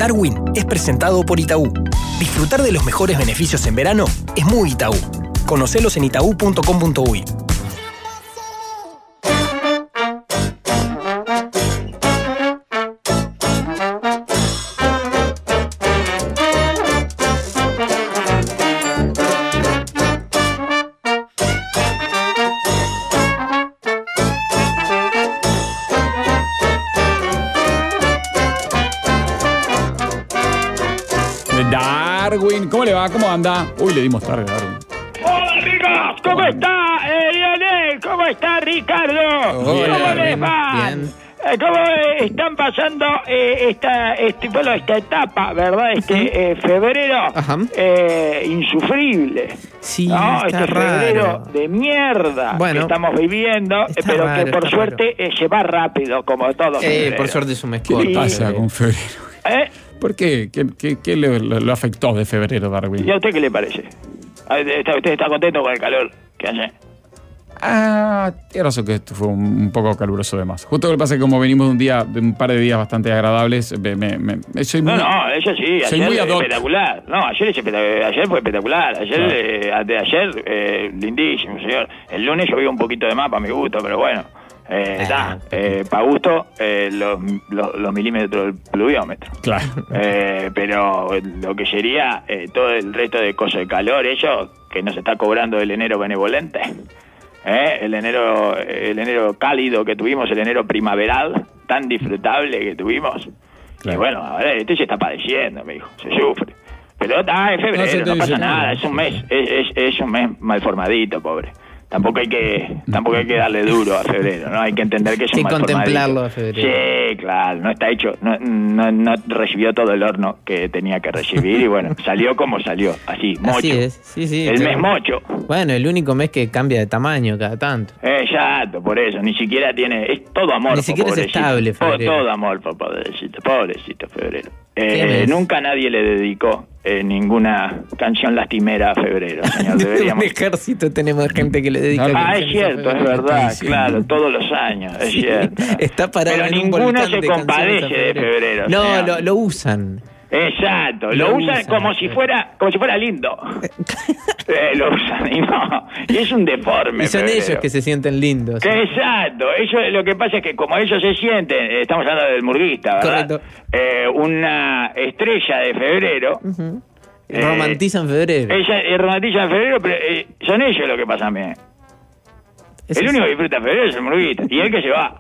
Darwin es presentado por Itaú. Disfrutar de los mejores beneficios en verano es muy Itaú. Conocelos en itaú.com.uy. Darwin, ¿cómo le va? ¿Cómo anda? Uy, le dimos tarde, Darwin. ¡Hola, amigos! ¿Cómo está Lionel? ¿Cómo está Ricardo? ¿Cómo les va? Bien. ¿Cómo están pasando esta etapa, verdad? Febrero Ajá. Insufrible. Sí, ¿no? está febrero raro. de mierda Bueno, que estamos viviendo, está pero raro, que por está suerte se va rápido, como todo febrero. Por suerte es un mes ¿Qué corto. le pasa con febrero? ¿Eh? ¿Por qué? ¿Qué lo afectó de febrero, Darwin? ¿Y a usted qué le parece? ¿Usted está contento con el calor que hace? Tiene razón que esto fue un poco caluroso de más. Justo lo que pasa es que como venimos de un par de días bastante agradables, soy muy... No, eso sí, soy ayer muy ad hoc. espectacular. No, ayer fue espectacular. Ayer, lindísimo, señor. El lunes llovió un poquito de más para mi gusto, pero bueno. Para gusto, los milímetros del pluviómetro. Claro. Pero lo que sería todo el resto de cosas de calor, eso que nos está cobrando el enero benevolente. El enero cálido que tuvimos, el enero primaveral, tan disfrutable que tuvimos. Claro. Y bueno, ahora se está padeciendo, me dijo, se sufre. Pero es febrero, no pasa nada, es un mes, es un mes mal formadito, pobre. Tampoco hay que darle duro a febrero, ¿no? Hay que entender que es un mal contemplarlo formadito. a febrero. Sí, claro, no está hecho, no recibió todo el horno que tenía que recibir y bueno, salió como salió, así, mocho. Así es, sí. El mes mocho. Bueno, el único mes que cambia de tamaño cada tanto. Exacto, por eso, ni siquiera tiene, es todo amor. Ni siquiera es estable, febrero. Todo amor, pobrecito febrero. mes? Nunca nadie le dedicó ninguna canción lastimera a febrero, señor. Un ejército tenemos de gente que le dedica Es canciones a cierto, es febrero. verdad, claro, todos los años, es cierto. Está parado Pero en un ninguno volcán se de canciones compadece a de febrero. No, señor. lo usan. Exacto, Lo lo usan usan, como si fuera lindo. Lo usan y no, y es un deforme. Y son febrero. ellos que se sienten lindos. Exacto, lo que pasa es que como ellos se sienten, estamos hablando del murguista, ¿verdad? Correcto. Una estrella de febrero. Ujú. Romantizan febrero. Ella romantiza en febrero, pero son ellos los que pasan bien. Eso El es- único que disfruta febrero es el murguista, y el que se va.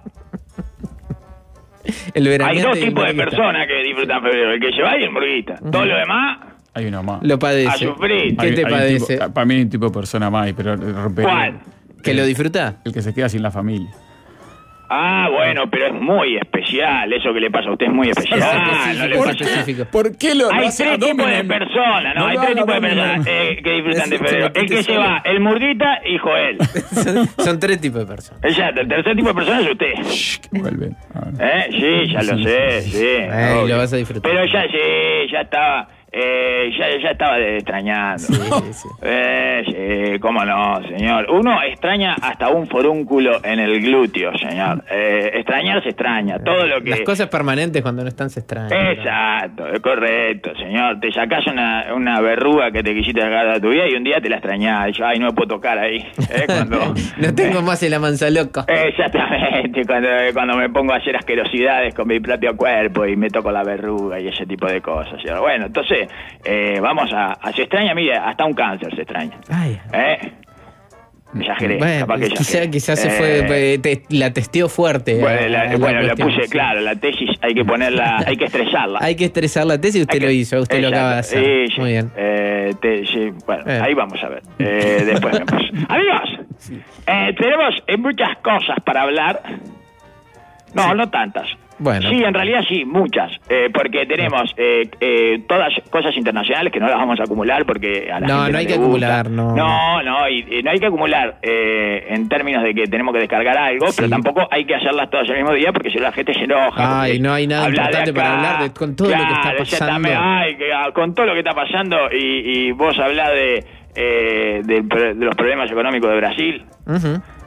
el Hay veraneante dos y el tipos de murguista. personas que disfrutan febrero, el que se va y el murguista. Todo lo demás, Hay uno más. Lo padece. a sufrir. ¿Qué te padece? Para mí hay un tipo de persona más, pero rompería. ¿Cuál? ¿Que lo disfruta? El que se queda sin la familia. Bueno, pero es muy especial. Eso que le pasa a usted es muy especial. No le ¿Por pasa qué? nada. específico. ¿Por qué lo Hay hace tres a tipos de Dominen? personas, ¿no? No Hay lo tres haga tipos de Dominen. personas que disfrutan de Eso, febrero. te El que se solo. va, el murguita y Joel. Son tres tipos de personas. Exacto, el tercer tipo de personas es usted. Que vuelven. Sí, ya lo sé, sí. Ay, obvio. lo vas a disfrutar. Pero ya estaba... ya estaba extrañando. Sí. Sí, cómo no, señor. Uno extraña hasta un forúnculo en el glúteo, señor. Extrañar se extraña. Todo lo que... Las cosas permanentes cuando no están se extrañan. Exacto, es correcto, señor. Te sacás una verruga que te quisiste sacar de tu vida y un día te la extrañás. Y yo, ay, no me puedo tocar ahí. Cuando... No tengo más el amansa loco. Exactamente, cuando me pongo a hacer asquerosidades con mi propio cuerpo y me toco la verruga y ese tipo de cosas. ¿Sí? Bueno, entonces, vamos a se extraña, mire, hasta un cáncer se extraña. Ay. Exageré, Bueno, capaz que exageré. quizás se fue, la testeó fuerte. Bueno, la cuestión, puse, sí. claro, la tesis hay que ponerla, hay que estresarla. Hay que estresar la tesis y usted Hay que- lo hizo, usted lo acaba de Exacto, hacer. sí. Muy bien. Sí, bueno, Bien. ahí vamos a ver. Después vemos. Amigos, tenemos muchas cosas para hablar. No tantas. Bueno. Sí, en realidad sí, muchas. Porque tenemos todas cosas internacionales que no las vamos a acumular porque a la No, gente no hay le que gusta. acumular, no. Y no hay que acumular en términos de que tenemos que descargar algo, pero Sí. tampoco hay que hacerlas todas el mismo día porque si no la gente se enoja. Ay, porque no hay nada habla de importante para acá. hablar con todo lo que está Claro, pasando. exactamente. Con todo lo que está pasando y vos hablás de los problemas económicos de Brasil. Ujú.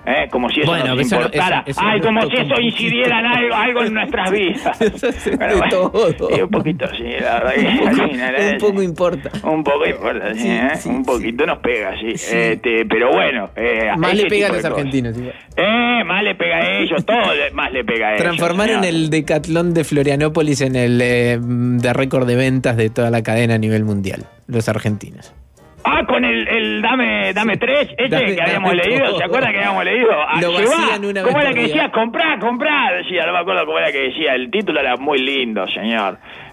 Como si eso Bueno, nos eso no- importara. eso Ay, no como toca si un eso poquito. incidiera en algo en nuestras vidas. De Bueno, todo. un poquito, sí, la verdad que Un poco importa. un poco importa, sí, Sí, sí, un poquito nos pega, sí. Pero bueno. Más ese le pega a tipo los de cosas. argentinos. Igual. Más le pega a ellos, todo más le pega a ellos. Transformaron señor. el Decatlón de Florianópolis en el de récord de ventas de toda la cadena a nivel mundial, los argentinos. Con el dame tres, Dame- que habíamos dame leído, todo. ¿se acuerda que habíamos leído? Lo Llevá. vacían una ¿Cómo vez era por que día. decía? Comprá, decía, no me acuerdo cómo era que decía, el título era muy lindo, señor.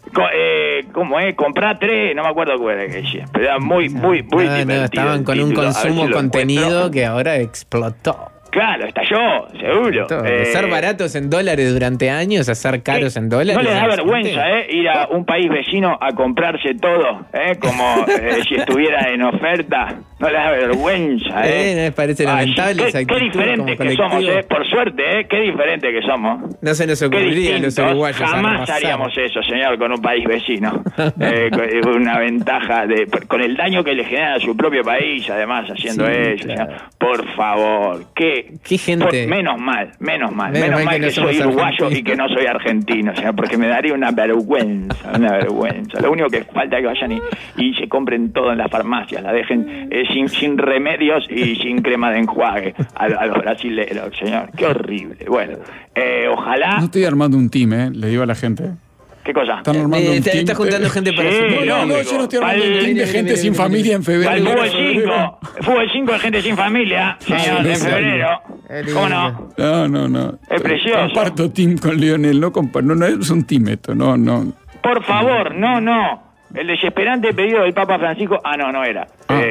¿Cómo es? Comprá tres, no me acuerdo cómo era que decía, pero era muy No, divertido estaban el con un título. A ver si consumo lo contenido encuentro. que ahora explotó. Claro, estalló, seguro. Todo. De ser baratos en dólares durante años a ser caros en dólares. No le da a la vergüenza, gente. ir a un país vecino a comprarse todo, como si estuviera en oferta. No le da vergüenza, Me parece lamentable esa Qué actitud diferentes como que somos, colectivo. Por suerte, qué diferentes que somos. No se nos Qué ocurriría a los distintos. uruguayos. Jamás arrasar. haríamos eso, señor, con un país vecino. Con una ventaja con el daño que le genera a su propio país, además, haciendo Sí, eso. claro. Señor. Por favor, Qué gente. menos mal Menos mal que no soy somos uruguayo argentinos. y que no soy argentino, señor, porque me daría una vergüenza. Lo único que falta es que vayan y se compren todo en las farmacias, la dejen sin remedios y sin crema de enjuague a los brasileños, señor. Qué horrible. Bueno, ojalá... No estoy armando un team, le digo a la gente. ¿Qué cosa? Están armando un team. Está juntando gente para Sí, su No, yo no estoy armando un team de gente sin familia en Al febrero. fútbol 5 de gente sin familia, señor, no en sé. febrero. ¿Cómo no? No. Es precioso. Comparto team con Lionel, no es un team esto, no. Por favor, no. El desesperante pedido del Papa Francisco. No era.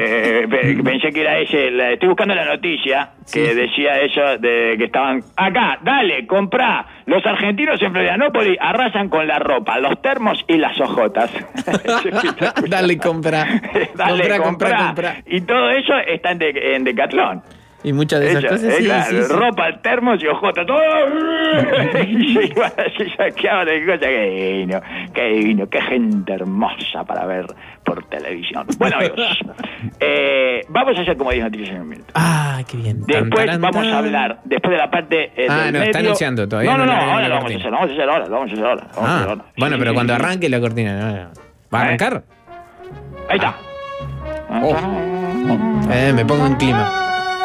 Pensé que era ese. Estoy buscando la noticia que decía eso de que estaban acá. Dale, comprá. Los argentinos en Florianópolis arrasan con la ropa, los termos y las ojotas. Dale, compra. Dale, compra. Y todo eso está en Decatlón. Y muchas de esas cosas, sí, claro, sí. ropa, termos y ojotas, todo. Y se iban así, saqueaban de cosas. Qué divino, qué gente hermosa para ver por televisión. Bueno, amigos, vamos a hacer como dijo Noticias en un minuto. Qué bien. Después vamos a hablar, después de la parte del no, medio. está anunciando todavía. No, le ahora la lo vamos a cortina. hacer, lo vamos a hacer ahora. Bueno, Sí, pero sí, cuando sí. arranque la cortina, no. ¿Va a arrancar? Ahí está. Me pongo en clima.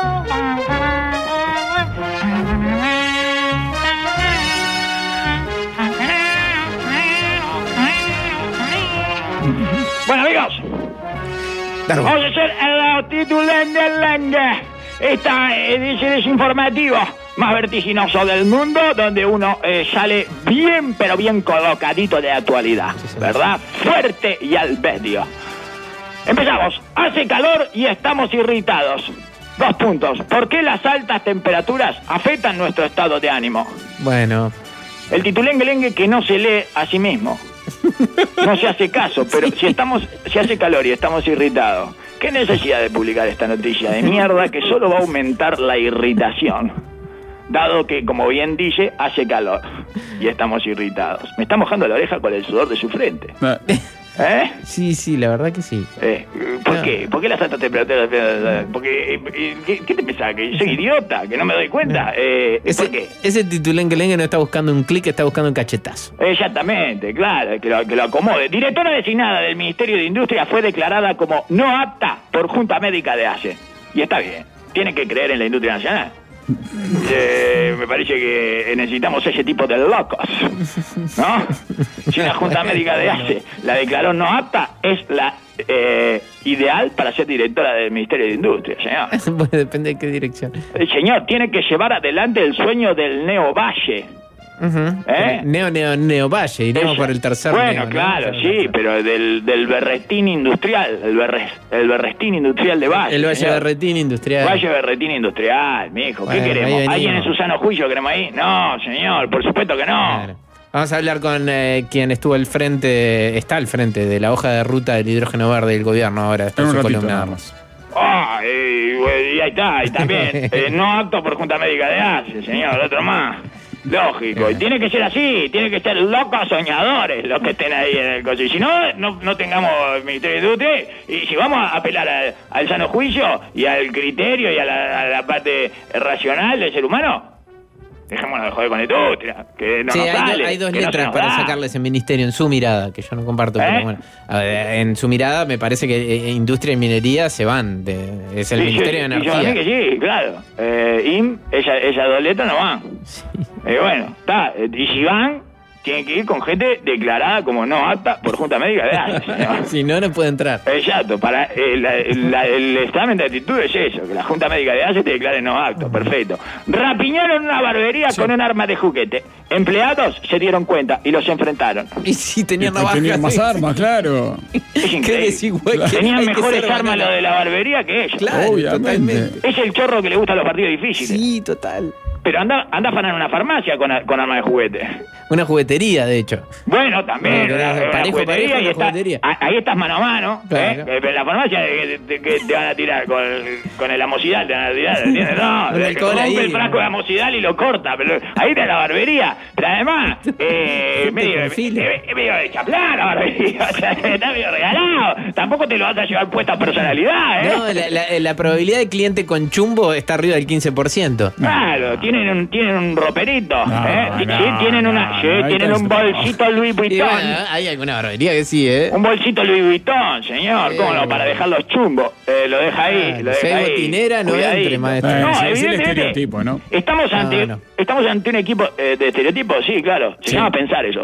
Bueno, amigos, vamos a hacer el titulengue. Esta edición es informativo más vertiginoso del mundo, donde uno sale bien, pero bien colocadito de actualidad, ¿verdad? Fuerte y al medio. Empezamos. Hace calor y estamos irritados. 2 puntos. ¿Por qué las altas temperaturas afectan nuestro estado de ánimo? Bueno, El titulengue que no se lee a sí mismo. No se hace caso, pero si hace calor y estamos irritados, ¿qué necesidad de publicar esta noticia de mierda que solo va a aumentar la irritación? Dado que, como bien dice, hace calor y estamos irritados. Me está mojando la oreja con el sudor de su frente. sí, la verdad que sí. ¿Por qué? ¿Por qué las altas temperaturas? Porque, ¿qué te pensás? ¿Que soy idiota? ¿Que no me doy cuenta? ¿Por qué? Ese titulengue no está buscando un clic, está buscando un cachetazo. Exactamente, claro, que lo acomode. Directora designada del Ministerio de Industria fue declarada como no apta por Junta Médica de ACE. Y está bien, tiene que creer en la industria nacional. Me parece que necesitamos ese tipo de locos, ¿no? Si una Junta Médica de ACE la declaró no apta, es la ideal para ser directora del Ministerio de Industria, señor. Bueno, depende de qué dirección. Señor, tiene que llevar adelante el sueño del Neo Valle. Neo Valle, iremos por el tercer Bueno, Neo, ¿no? claro, sí, pero del Berrestín Industrial, el Berrestín Industrial de Valle. El Valle señor. Berretín Industrial. Valle Berretín Industrial, mijo, ¿qué Bueno, ahí queremos? venimos. ¿Alguien en su sano juicio queremos ahí? No, señor, por supuesto que no. Claro. Vamos a hablar con quien está al frente de la hoja de ruta del hidrógeno verde del gobierno ahora, después En de un su ratito columna. nada más. Y ahí está, y también. No apto por Junta Médica de ACE, señor, otro más. Lógico, y tiene que ser así, tiene que ser locos soñadores los que estén ahí en el coche. Si no, no tengamos Ministerio de Industria, y si vamos a apelar al sano juicio y al criterio y a la parte racional del ser humano, dejémonos de joder con la industria, que no sí, nos sale, hay dos que no letras se nos para da. sacarle ese ministerio en su mirada, que yo no comparto, pero bueno. A ver, en su mirada me parece que industria y minería se van. Es el Sí, Ministerio de yo Energía. también que sí, claro. Esas dos letras no van. Sí. Bueno, está. Y si van, tienen que ir con gente declarada como no apta por Junta Médica de ANSE, señor. Si no, no puede entrar. Exacto, para el examen de actitud es eso, que la Junta Médica de ANSE te declare no apto, perfecto. Rapiñaron una barbería con un arma de juguete. Empleados se dieron cuenta y los enfrentaron. Y si tenían navajas. Tenían más armas, claro. Es Qué increíble. desigual. Tenían Hay que mejores ser armas banana. lo de la barbería que ellos. Claro, Obviamente. totalmente. Es el chorro que le gusta a los partidos difíciles. Sí, total. Pero anda a afanar una farmacia con arma de juguete. Una juguetería, de hecho. Bueno, también. Bueno, una parejo, juguetería, parejo, y una está- juguetería. ahí estás mano a mano. Claro. Pero en la farmacia que te van a tirar con el amoxidal, te van a tirar, ¿entiendes? No, Un alcohol rompe ahí. el frasco de amoxidal y lo corta. Pero ahí está la barbería. Pero además, medio de chaplán la barbería. O sea, está medio regalado. Tampoco te lo vas a llevar puesta personalidad, ¿eh? No, la probabilidad de cliente con chumbo está arriba del 15%. Claro, tienen un roperito, No, Sí, no, tienen no, tienen un bolsito Louis Y Vuitton. bueno, hay alguna barbería que sí, ¿eh? Un bolsito Louis Vuitton, señor, ¿cómo no? Para dejar los chumbos. Lo deja ahí, lo Si deja hay ahí. botinera, no Cuidadito. entre, maestro. No, Sí, es el evidentemente, estereotipo, ¿no? Estamos ante, No. estamos ante un equipo de estereotipos, sí, claro. Se Sí. llama pensar eso.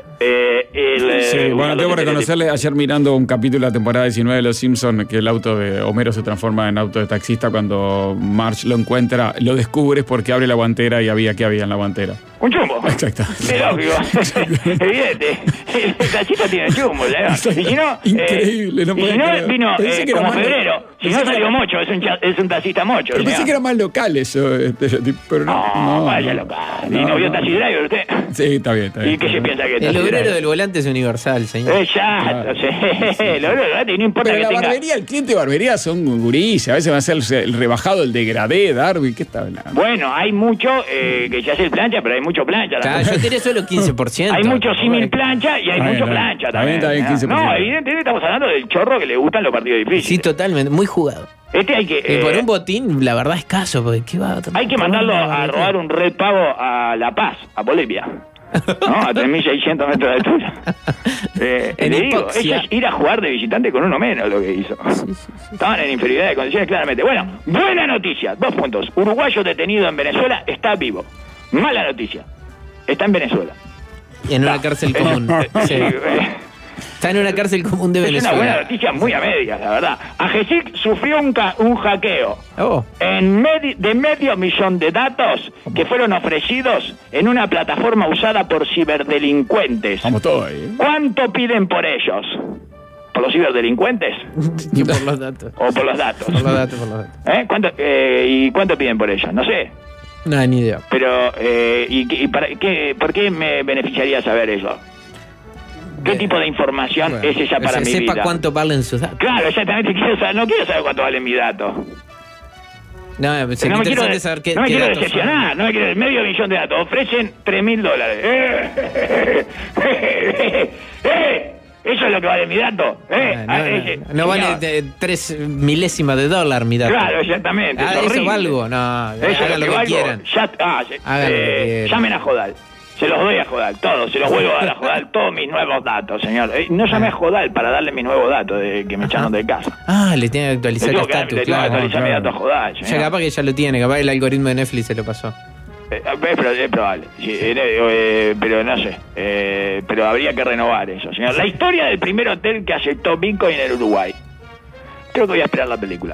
Sí, bueno, tengo que reconocerle, ayer mirando un capítulo de la temporada 19 de Los Simpsons, que el auto de Homero se transforma en auto de taxista cuando Marge lo encuentra, lo descubres porque abre la guantera y ¿qué había en la guantera? Un chumbo. Exacto. Sí, lógico. Evidente. El taxista tiene chumbo, ¿sabes? Y si no, Increíble, no y podía si no creer. vino Pensé que era como malo. febrero. Si Pensé no que salió era- mocho, es un taxista mocho. Pero pensé señor. que era más local eso, pero no. No, vaya local. ¿Y no vio Taxi Driver usted? Sí, está bien, está bien. ¿Y qué se piensa que es El Taxi obrero Driver? del volante es universal, señor. Exacto, sí. Lo no importa Pero que la tenga... barbería, el cliente de barbería son gurises, a veces va a ser el rebajado, el degradé, Darby, ¿qué está hablando? Bueno, hay mucho que se hace plancha, pero hay mucho plancha. Claro, yo tiré solo 15%. Hay mucho símil plancha y hay Está mucho bien, plancha está bien, también. está bien, 15%. No, evidentemente estamos hablando del chorro que le gustan los partidos Sí, difíciles. totalmente. Muy jugado. Este hay que... Y por un botín, la verdad, escaso. Porque ¿qué va a hay que mandarlo a robar un red pavo a La Paz, a Bolivia. ¿No? A 3.600 metros de altura. En Le digo, hipoxia. eso es ir a jugar de visitante con uno menos lo que hizo. Estaban en inferioridad de condiciones, claramente. Bueno, buena noticia, 2 puntos. Uruguayo detenido en Venezuela está vivo. Mala noticia, está en Venezuela. En una cárcel común. Sí. Está en una cárcel común de Es una buena Venezuela. noticia muy a medias, la verdad. AGESIC sufrió un hackeo Oh, de $500,000 de datos que fueron ofrecidos en una plataforma usada por ciberdelincuentes. Vamos todos ahí, ¿eh? ¿Cuánto piden por ellos? ¿Por los ciberdelincuentes y por los datos. o por los datos? Por los datos, por los datos. ¿Y cuánto piden por ellos? No sé. No, ni idea. Pero, ¿por qué me beneficiaría saber eso? ¿Qué tipo de información Bueno, es esa para mi sepa vida? cuánto valen sus datos. Claro, exactamente. No quiero saber cuánto valen mis datos. No, sería No me quiero, interesante saber qué, no me qué quiero datos son. decepcionar, no me quiero $500,000 de datos. Ofrecen $3.000. Eso es lo que vale mi dato. No vale 3 milésimas de dólar mi dato. Claro, exactamente. es Eso horrible. valgo. No, Eso es hagan lo que valgo. quieran. Hagan lo que quieran. Llamen a Jodal. Se los doy a Jodal, todos. Se los vuelvo a dar a Jodal todos mis nuevos datos, señor. No llamé a Jodal para darle mis nuevos datos de que me echaron de casa. Ah, le tiene que actualizar Le el tengo que estatus, le tengo que claro. actualizar mi claro. dato a Jodal, Ya señor. capaz que ya lo tiene, capaz el algoritmo de Netflix se lo pasó. Es probable, sí, pero no sé. Pero habría que renovar eso, señor. La historia del primer hotel que aceptó Bitcoin en Uruguay. Creo que voy a esperar la película.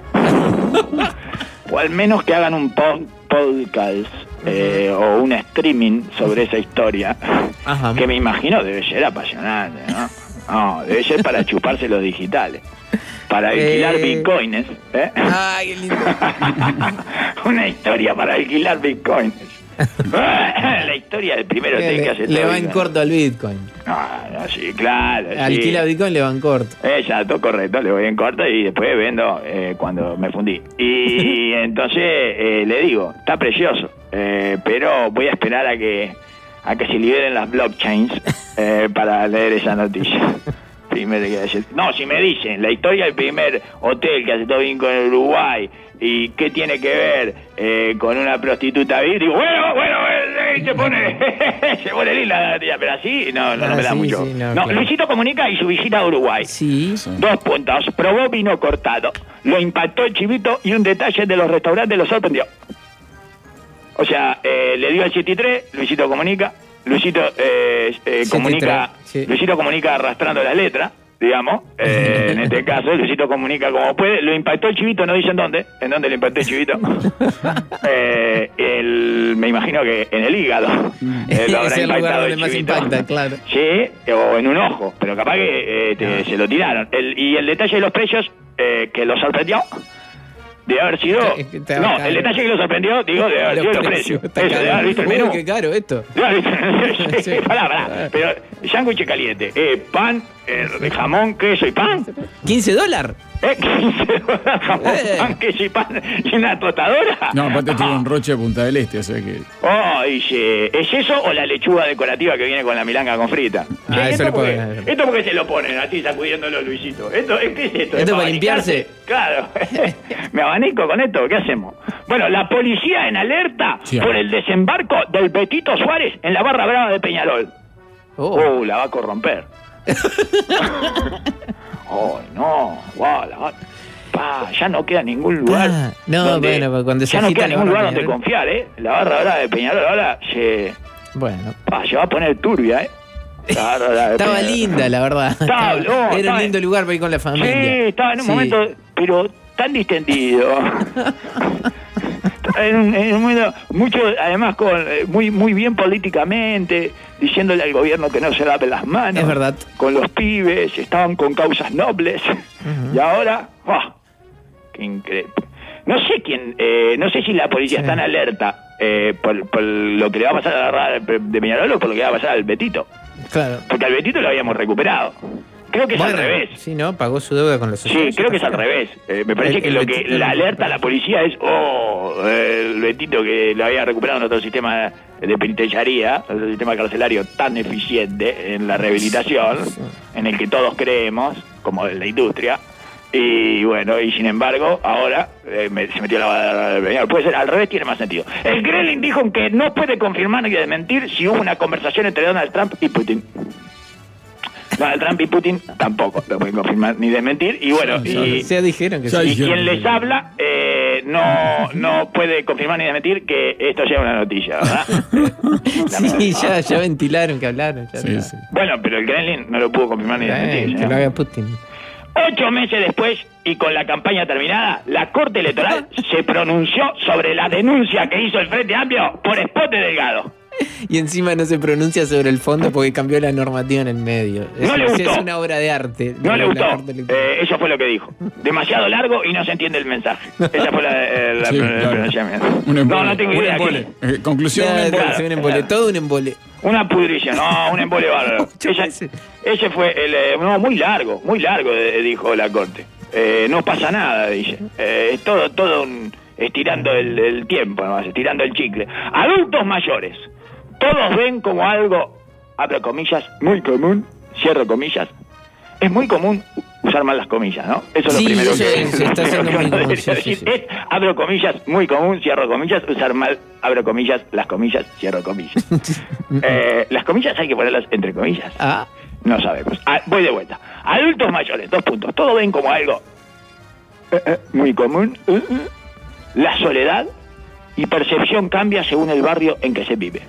O al menos que hagan un podcast o un streaming sobre esa historia. Ajá. Que me imagino debe ser apasionante, ¿no? No, debe ser para chuparse los digitales. Para alquilar bitcoins, ¿eh? Ay, qué lindo. Una historia para alquilar bitcoins. La historia del primer hotel que hace Le todo va en Bitcoin. corto al Bitcoin. No, sí, claro. Sí. Alquila Bitcoin, le va en corto. Exacto, correcto, le voy en corto y después vendo cuando me fundí. Y entonces le digo, está precioso. pero voy a esperar a que se liberen las blockchains para leer esa noticia. Primero que decir. No, si me dicen la historia del primer hotel que aceptó Vinco en Uruguay y qué tiene que ver con una prostituta virgen, digo, bueno, se pone linda la noticia, pero así no me da mucho. Sí, no, claro. Luisito Comunica y su visita a Uruguay. Sí. 2 puntos. Probó vino cortado, lo impactó el chivito y un detalle de los restaurantes lo sorprendió. O sea, le dio el 7-3, Luisito Comunica. Luisito comunica, sí. Luisito comunica arrastrando las letras, digamos, en este caso Luisito comunica como puede. Lo impactó el chivito, no dicen dónde, en dónde le impactó el chivito. Me imagino que en el hígado lo habrá impactado el chivito. Impacta, claro. Sí, o en un ojo, pero capaz que se lo tiraron. Y el detalle de los precios que lo sorprendió de haber sido... No, el detalle que lo sorprendió, digo, de haber sido los precios. Eso, de haber visto el menú. Uy, qué caro esto. Sí. Pará. Pero sándwich caliente, pan, de jamón, queso y pan. $15. $15 jamón, pan, queso y pan y una tostadora. No, aparte tiene un roche de Punta del Este, o sea que... dice, ¿es eso o la lechuga decorativa que viene con la milanga con frita? Eso le puede... ¿Esto porque se lo ponen así sacudiéndolo, Luisito? ¿Qué es esto? ¿Esto para limpiarse? Claro. ¿Me abanico con esto? ¿Qué hacemos? Bueno, la policía en alerta por el desembarco del Betito Suárez en la Barra Brava de Peñarol. La va a corromper. Ya no queda ningún lugar. Cuando ya no queda ningún lugar donde confiar, La Barra Brava de Peñarol ahora se va a poner turbia, Estaba linda, la verdad. Era un lindo lugar para ir con la familia. Sí, estaba en un momento, pero tan distendido. En un momento, mucho, además, muy bien políticamente, diciéndole al gobierno que no se lave las manos. Es verdad. Con los pibes, estaban con causas nobles. Y ahora, qué increíble. No sé si la policía está en alerta por lo que le va a pasar a la Barra de Peñarol o por lo que va a pasar al Betito. Claro. Porque al Betito lo habíamos recuperado. Creo que es al revés. Sí, ¿no? Pagó su deuda con la sociedad. Sí, creo que es al revés. Me parece que la alerta a la policía es el Betito que lo había recuperado en otro sistema de penitenciaría, otro sistema carcelario tan eficiente en la rehabilitación, en el que todos creemos, como en la industria. Y bueno, y sin embargo, ahora se metió la Barra de Peñarol. Puede ser, al revés tiene más sentido. El Kremlin dijo que no puede confirmar ni desmentir si hubo una conversación entre Donald Trump y Putin. Donald Trump y Putin tampoco lo pueden confirmar ni desmentir. Y bueno, dijeron que y quien les habla no puede confirmar ni desmentir que esto sea una noticia, ¿verdad? Ya ventilaron que hablaron. Bueno, pero el Kremlin no lo pudo confirmar ni desmentir. Que lo haga Putin. 8 meses después, y con la campaña terminada, la Corte Electoral se pronunció sobre la denuncia que hizo el Frente Amplio por spot de Delgado. Y encima no se pronuncia sobre el fondo porque cambió la normativa en el medio. No le gustó. Es una obra de arte. No le gustó. Eso fue lo que dijo. Demasiado largo y no se entiende el mensaje. Esa fue el pronunciamiento. No tengo idea. Conclusión, un embole. Todo un embole. Una pudrición, un embole bárbaro. Ese fue muy largo, dijo la Corte. No pasa nada, dice. Es todo estirando el tiempo, ¿no? Estirando el chicle. Adultos mayores, todos ven como algo, abro comillas, muy común, cierro comillas. Es muy común usar mal las comillas, ¿no? Eso es lo primero que se está haciendo muy común. Es, abro comillas, muy común, cierro comillas, usar mal, abro comillas, las comillas, cierro comillas. Las comillas hay que ponerlas entre comillas. No sabemos. Voy de vuelta. Adultos mayores, 2 puntos. Todos ven como algo muy común. La soledad y percepción cambia según el barrio en que se vive.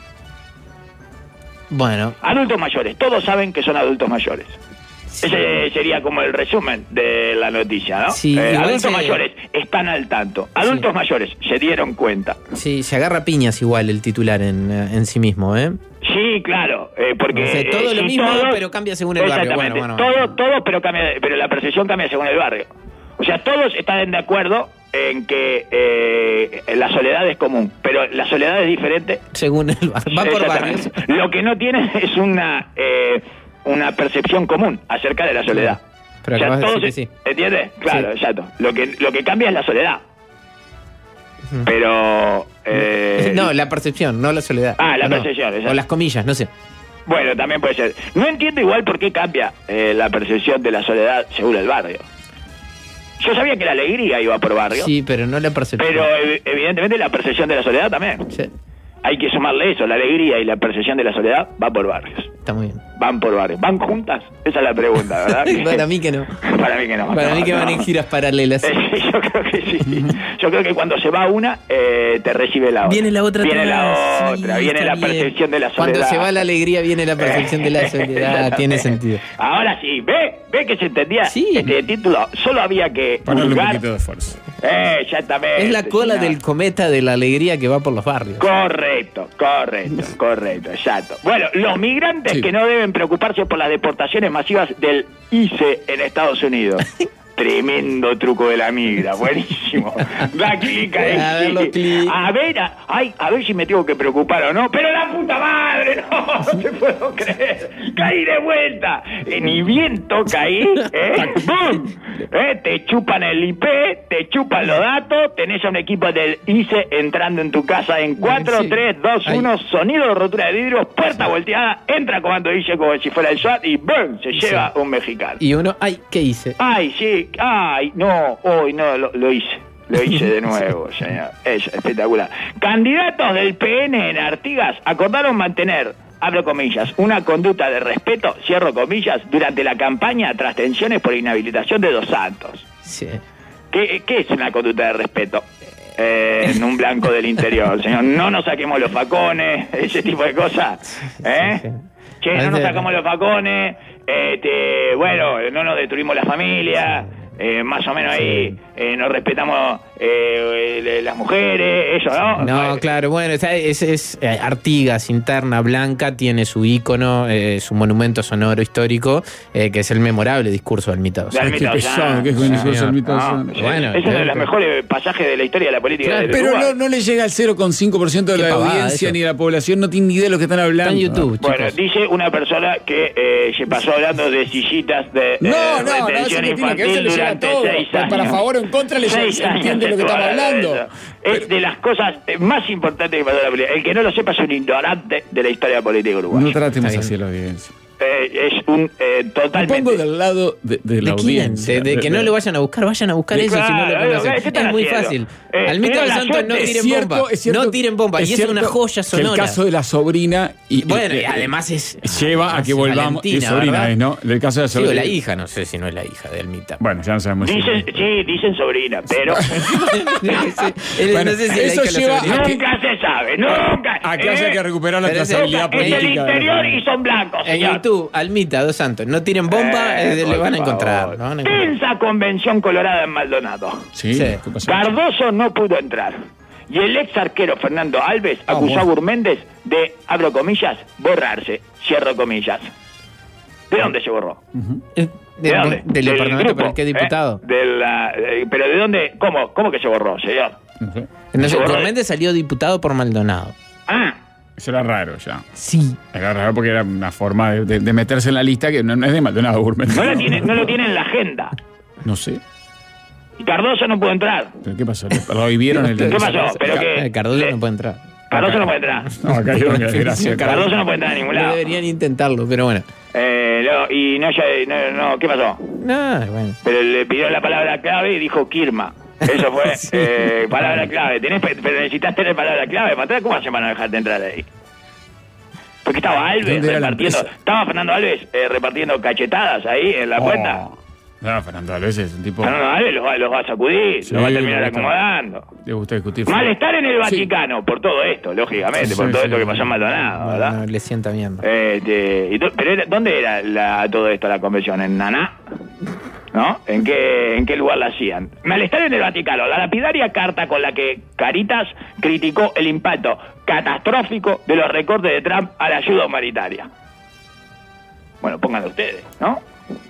Bueno. Adultos mayores, todos saben que son adultos mayores. Ese sería como el resumen de la noticia, ¿no? Sí, adultos mayores están al tanto. Adultos mayores se dieron cuenta. Sí, se agarra piñas igual el titular en sí mismo, ¿eh? Sí, claro, porque... todo lo mismo, pero cambia según el barrio. Bueno. Todo, pero la percepción cambia según el barrio. O sea, todos están de acuerdo en que la soledad es común, pero la soledad es diferente según el barrio. Va por barrios. Lo que no tiene es una percepción común acerca de la soledad. Pero acabas de decir que sí. ¿Entiendes? Claro, exacto. Lo que cambia es la soledad. Pero No, la percepción, no la soledad. La percepción. O las comillas, no sé. Bueno, también puede ser. No entiendo igual por qué cambia la percepción de la soledad según el barrio. Yo sabía que la alegría iba por barrio. Sí, pero no la percepción. Pero evidentemente la percepción de la soledad también. Sí. Hay que sumarle eso, la alegría y la percepción de la soledad va por barrios. Está muy bien. Van por barrios. ¿Van juntas? Esa es la pregunta, ¿verdad? Para mí que no. Para mí que no. Para mí que van en giras paralelas. Yo creo que sí. Yo creo que cuando se va una, te recibe la otra. Viene la otra. Viene la otra. Sí, viene la percepción de la soledad. Cuando se va la alegría, viene la percepción de la soledad. Tiene sentido. Ahora sí, ve que se entendía Sí. este título. Solo había que ponerle un poquito de esfuerzo. Exactamente. Es la cola señor. del cometa de la alegría que va por los barrios. Correcto, exacto. Bueno, los migrantes que no deben preocuparse por las deportaciones masivas del ICE en Estados Unidos. Tremendo truco de la migra, buenísimo. Da clic ahí. A ver si me tengo que preocupar o no. Pero la puta madre, no te puedo creer. Caí de vuelta. Ni bien toca ahí, ¡bum! Te chupan el IP, te chupan los datos, tenés a un equipo del ICE entrando en tu casa en 4, 3, 2, 1, sonido de rotura de vidrios, puerta volteada, entra comando ICE como si fuera el SWAT y ¡bum! Se lleva un mexicano. Y uno, ¿qué hice? Lo hice. Lo hice de nuevo, señor. Es espectacular. Candidatos del PN en Artigas acordaron mantener, abro comillas, una conducta de respeto, cierro comillas, durante la campaña tras tensiones por inhabilitación de Dos Santos. Sí. ¿Qué es una conducta de respeto? En un blanco del interior, señor. No nos saquemos los facones, ese tipo de cosas. Che, no nos sacamos los facones, bueno, no nos destruimos la familia. Más o menos ahí nos respetamos las mujeres, eso, ¿no? No, claro, bueno, es Artigas, interna, blanca, tiene su ícono, su monumento sonoro histórico, que es el memorable discurso del Mita Dos Santos. Qué pesado, qué buen discurso del Mita Dos Santos. Bueno, es uno de los mejores pasajes de la historia de la política. Claro, pero no le llega al 0,5% de la audiencia ni de la población, no tiene ni idea de lo que están hablando. Está en YouTube, bueno, chicos. Dice una persona que se pasó hablando de sillitas de retención infantil durante 6 años. Para favor o en contra le entiende lo que estamos hablando. Es de las cosas más importantes que pasó en la política. El que no lo sepa es un ignorante de la historia política uruguaya. No tratemos así a la audiencia. Es un totalmente. Me pongo del lado de la audiencia. De que no lo vayan a buscar eso si no lo conocen. Es muy fácil. Al Mita Dos Santos no tiren bomba. No tiren bomba. Y es una joya sonora. El caso de la sobrina. Bueno, y además lleva a que volvamos. ¿Qué sobrina es, no? El caso de la sobrina. Sí, o la hija, no sé si no es la hija del Mita. Bueno, ya no sabemos. Dicen sobrina, pero. Bueno, no sé si eso lleva. Nunca se sabe, nunca. A que haya que recuperar la trazabilidad política. Es el interior y son blancos, señor. Tú, al Mita Dos Santos, no tiren bomba, le van a encontrar. Tensa convención colorada en Maldonado. Sí. ¿Qué pasó? Cardoso no pudo entrar. Y el ex arquero Fernando Alves acusó a Gurméndez de, abro comillas, borrarse, cierro comillas. ¿De dónde se borró? ¿De dónde? ¿Del departamento? ¿Pero qué diputado? ¿Pero de dónde? ¿Cómo que se borró, señor? No sé, Gurméndez salió diputado por Maldonado. Eso era raro ya. Sí. Era raro porque era una forma de meterse en la lista que no es de Maldonado Gurméndez. No lo tiene en la agenda. No sé. Y Cardoso no pudo entrar. ¿Pero qué pasó? ¿Lo vivieron? ¿Qué pasó? Cardoso no puede entrar. Cardoso no puede entrar. No, acá hay una desgracia. Cardoso no puede entrar a ningún lado. Deberían intentarlo, pero bueno. ¿Qué pasó? Bueno. Pero le pidió la palabra clave y dijo Kirma. Eso fue palabra clave. Pero necesitas tener palabra clave. ¿Cómo hacen para no dejarte entrar ahí? Porque estaba Alves repartiendo. Estaba Fernando Alves repartiendo cachetadas ahí en la puerta. No, Fernando Alves es un tipo. Fernando Alves los va a sacudir, los va a terminar acomodando. Le gusta discutir. Malestar en el Vaticano por todo esto, lógicamente, por todo esto que pasó en Maldonado, ¿verdad? No, le sienta bien. Pero ¿dónde era todo esto, la convención? ¿En Naná? ¿No? ¿En qué lugar la hacían? Malestar en el Vaticano. La lapidaria carta con la que Caritas criticó el impacto catastrófico de los recortes de Trump a la ayuda humanitaria. Bueno, pónganlo ustedes, ¿no?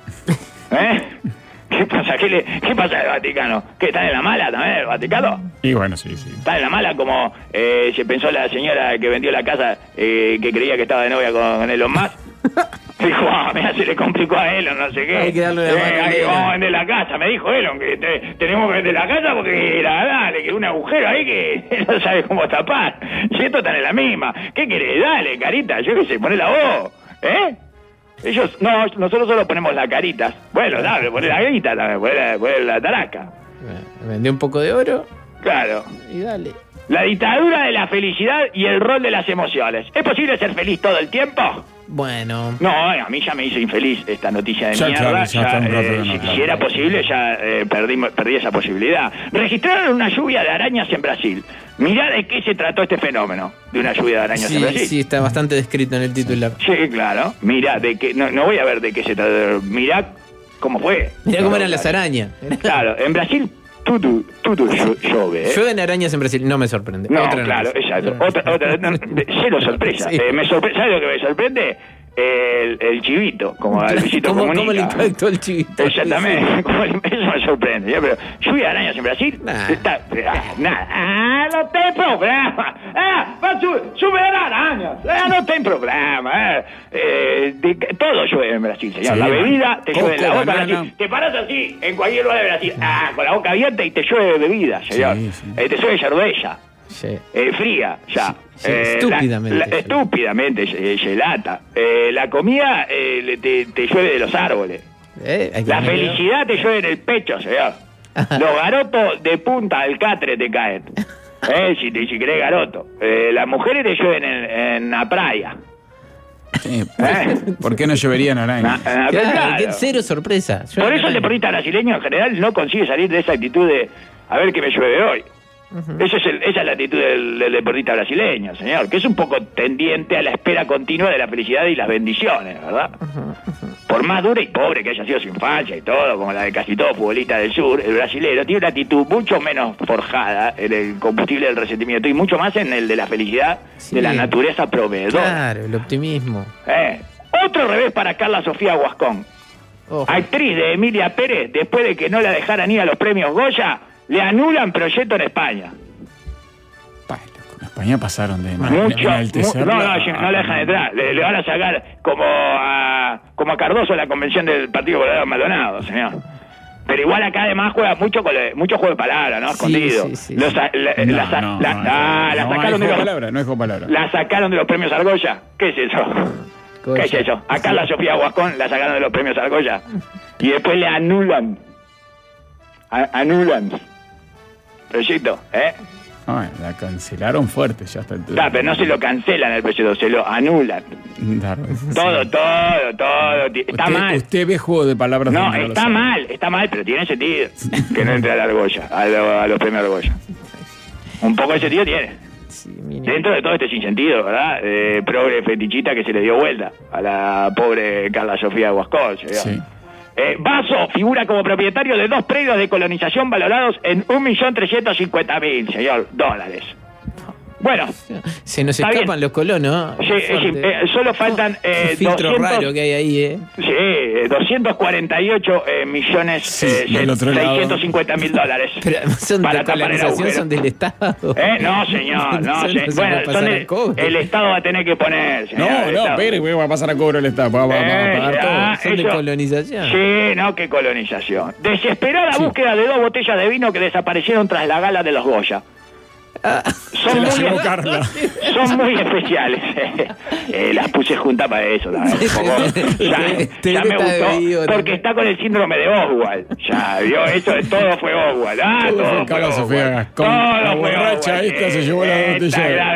¿Qué pasa? ¿Qué pasa en el Vaticano? ¿Qué, están en la mala también el Vaticano? Y bueno, sí. Están en la mala como se pensó la señora que vendió la casa que creía que estaba de novia con Elon Musk. Dijo, mira, se le complicó a Elon, no sé qué. Hay que darle una mano a Elon. Vamos a vender la casa, me dijo Elon, que tenemos que vender la casa porque le quedó un agujero ahí que no sabe cómo tapar. Si esto está en la misma. ¿Qué querés? Dale, carita, yo qué sé, poné la voz. Ellos, no, nosotros solo ponemos las caritas. Bueno, dale, poné la carita también, poné la taraca. Vendé un poco de oro. Claro. Y dale. La dictadura de la felicidad y el rol de las emociones. ¿Es posible ser feliz todo el tiempo? Bueno. No, a mí ya me hizo infeliz esta noticia de mierda. Si era posible, ya perdí esa posibilidad. Registraron una lluvia de arañas en Brasil. Mirá de qué se trató este fenómeno de una lluvia de arañas en Brasil. Sí, está bastante descrito en el titular. Sí, claro. Mirá de qué. No voy a ver de qué se trató. Mirá cómo fue. Mirá cómo eran las arañas. Claro, en Brasil todo llueve. Llueven arañas en Brasil, no me sorprende. No, claro, exacto. Cero sorpresa. Sí. ¿Sabes lo que me sorprende? El chivito, como el visito comunica. ¿Cómo le impactó el chivito? Exactamente, eso me sorprende. Pero lluvia de arañas en Brasil, nada. No tem programa. Lluvia de arañas. No tem programa. Todo llueve en Brasil, señor. Sí, la bebida te llueve en la boca. Te paras así en cualquier lugar de Brasil, con la boca abierta y te llueve bebida, señor. Sí. Te llueve cerveza. Sí. Fría, ya. Sí, estúpidamente. Estúpidamente gelata. La comida te llueve de los árboles. La felicidad te llueve en el pecho, señor. Los garotos de Punta del Catre te caen. Si querés garoto. Las mujeres te llueven en la playa. Sí, ¿por qué no lloverían arañas? Claro. Cero sorpresa. Por eso el deportista brasileño en general no consigue salir de esa actitud de a ver qué me llueve hoy. Esa es la actitud del deportista brasileño, señor, que es un poco tendiente a la espera continua de la felicidad y las bendiciones, ¿verdad? Por más dura y pobre que haya sido su infancia y todo, como la de casi todo futbolista del sur, el brasilero tiene una actitud mucho menos forjada en el combustible del resentimiento y mucho más en el de la felicidad de la naturaleza proveedora. Claro, el optimismo. Otro revés para Carla Sofía Guascón, actriz de Emilia Pérez, después de que no la dejaran ir a los premios Goya, le anulan proyecto en España. Con España pasaron de no la dejan entrar. Le van a sacar como a Cardoso la convención del Partido Colorado Maldonado, señor. Pero igual acá además juega mucho juego de palabras, ¿no? Escondido. Sí. La sacaron no es juego palabra. La sacaron de los premios Argolla. ¿Qué es eso? ¿Qué es eso? A Carla Sofía Guascón la sacaron de los premios Argolla. Y después le anulan. Proyecto, la cancelaron fuerte, ya está. Pero no se lo cancelan el proyecto, se lo anulan. Todo. Está mal. ¿Usted ve juego de palabras? No, está mal, pero tiene sentido que no entre a la Argolla, a los premios Argolla. Un poco de sentido tiene. Sí, dentro de todo este sinsentido, ¿verdad? Progre fetichita que se le dio vuelta a la pobre Carla Sofía Guascón. Sí. Basso figura como propietario de 2 predios de colonización valorados en 1.350.000, señor, dólares. Bueno, se nos escapan los colonos. Sí, solo faltan filtro 200, raro que hay ahí, Sí, 248 millones 650.000 dólares. Pero son para de colonización, son del Estado. No, señor, el Estado va a tener que poner. Señor, pero va a pasar a cobro el Estado. Va a pagar todo. Son de colonización. Sí, qué colonización. Desesperada búsqueda de 2 botellas de vino que desaparecieron tras la gala de los Goya. Son muy especiales. Las puse juntas para eso. Ya me gustó porque está con el síndrome de Oswald. Ya vio, eso de todo fue Oswald. Todo fue Oswald. La borracha esta se llevó la botella.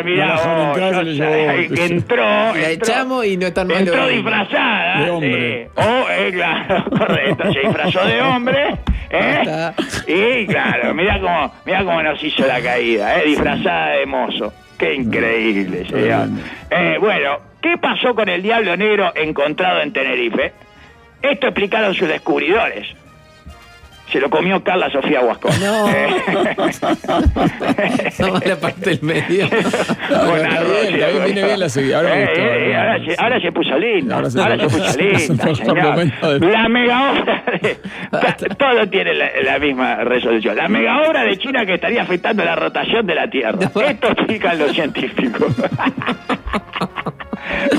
Entró. La echamos y no están mal. Entró disfrazada de hombre. Claro, correcto. Se disfrazó de hombre. Y claro, mira cómo nos hizo la caída, disfrazada de mozo. Qué increíble, señor. Bueno, ¿qué pasó con el diablo negro encontrado en Tenerife? Esto explicaron sus descubridores. Se lo comió Carla Sofía Guascón. No. Somos la parte del medio. Viene bien la seguida. Ahora se puso linda. Ahora se puso linda, señor. La mega obra todo tiene la misma resolución. La mega obra de China que estaría afectando la rotación de la Tierra. Esto explican los científicos.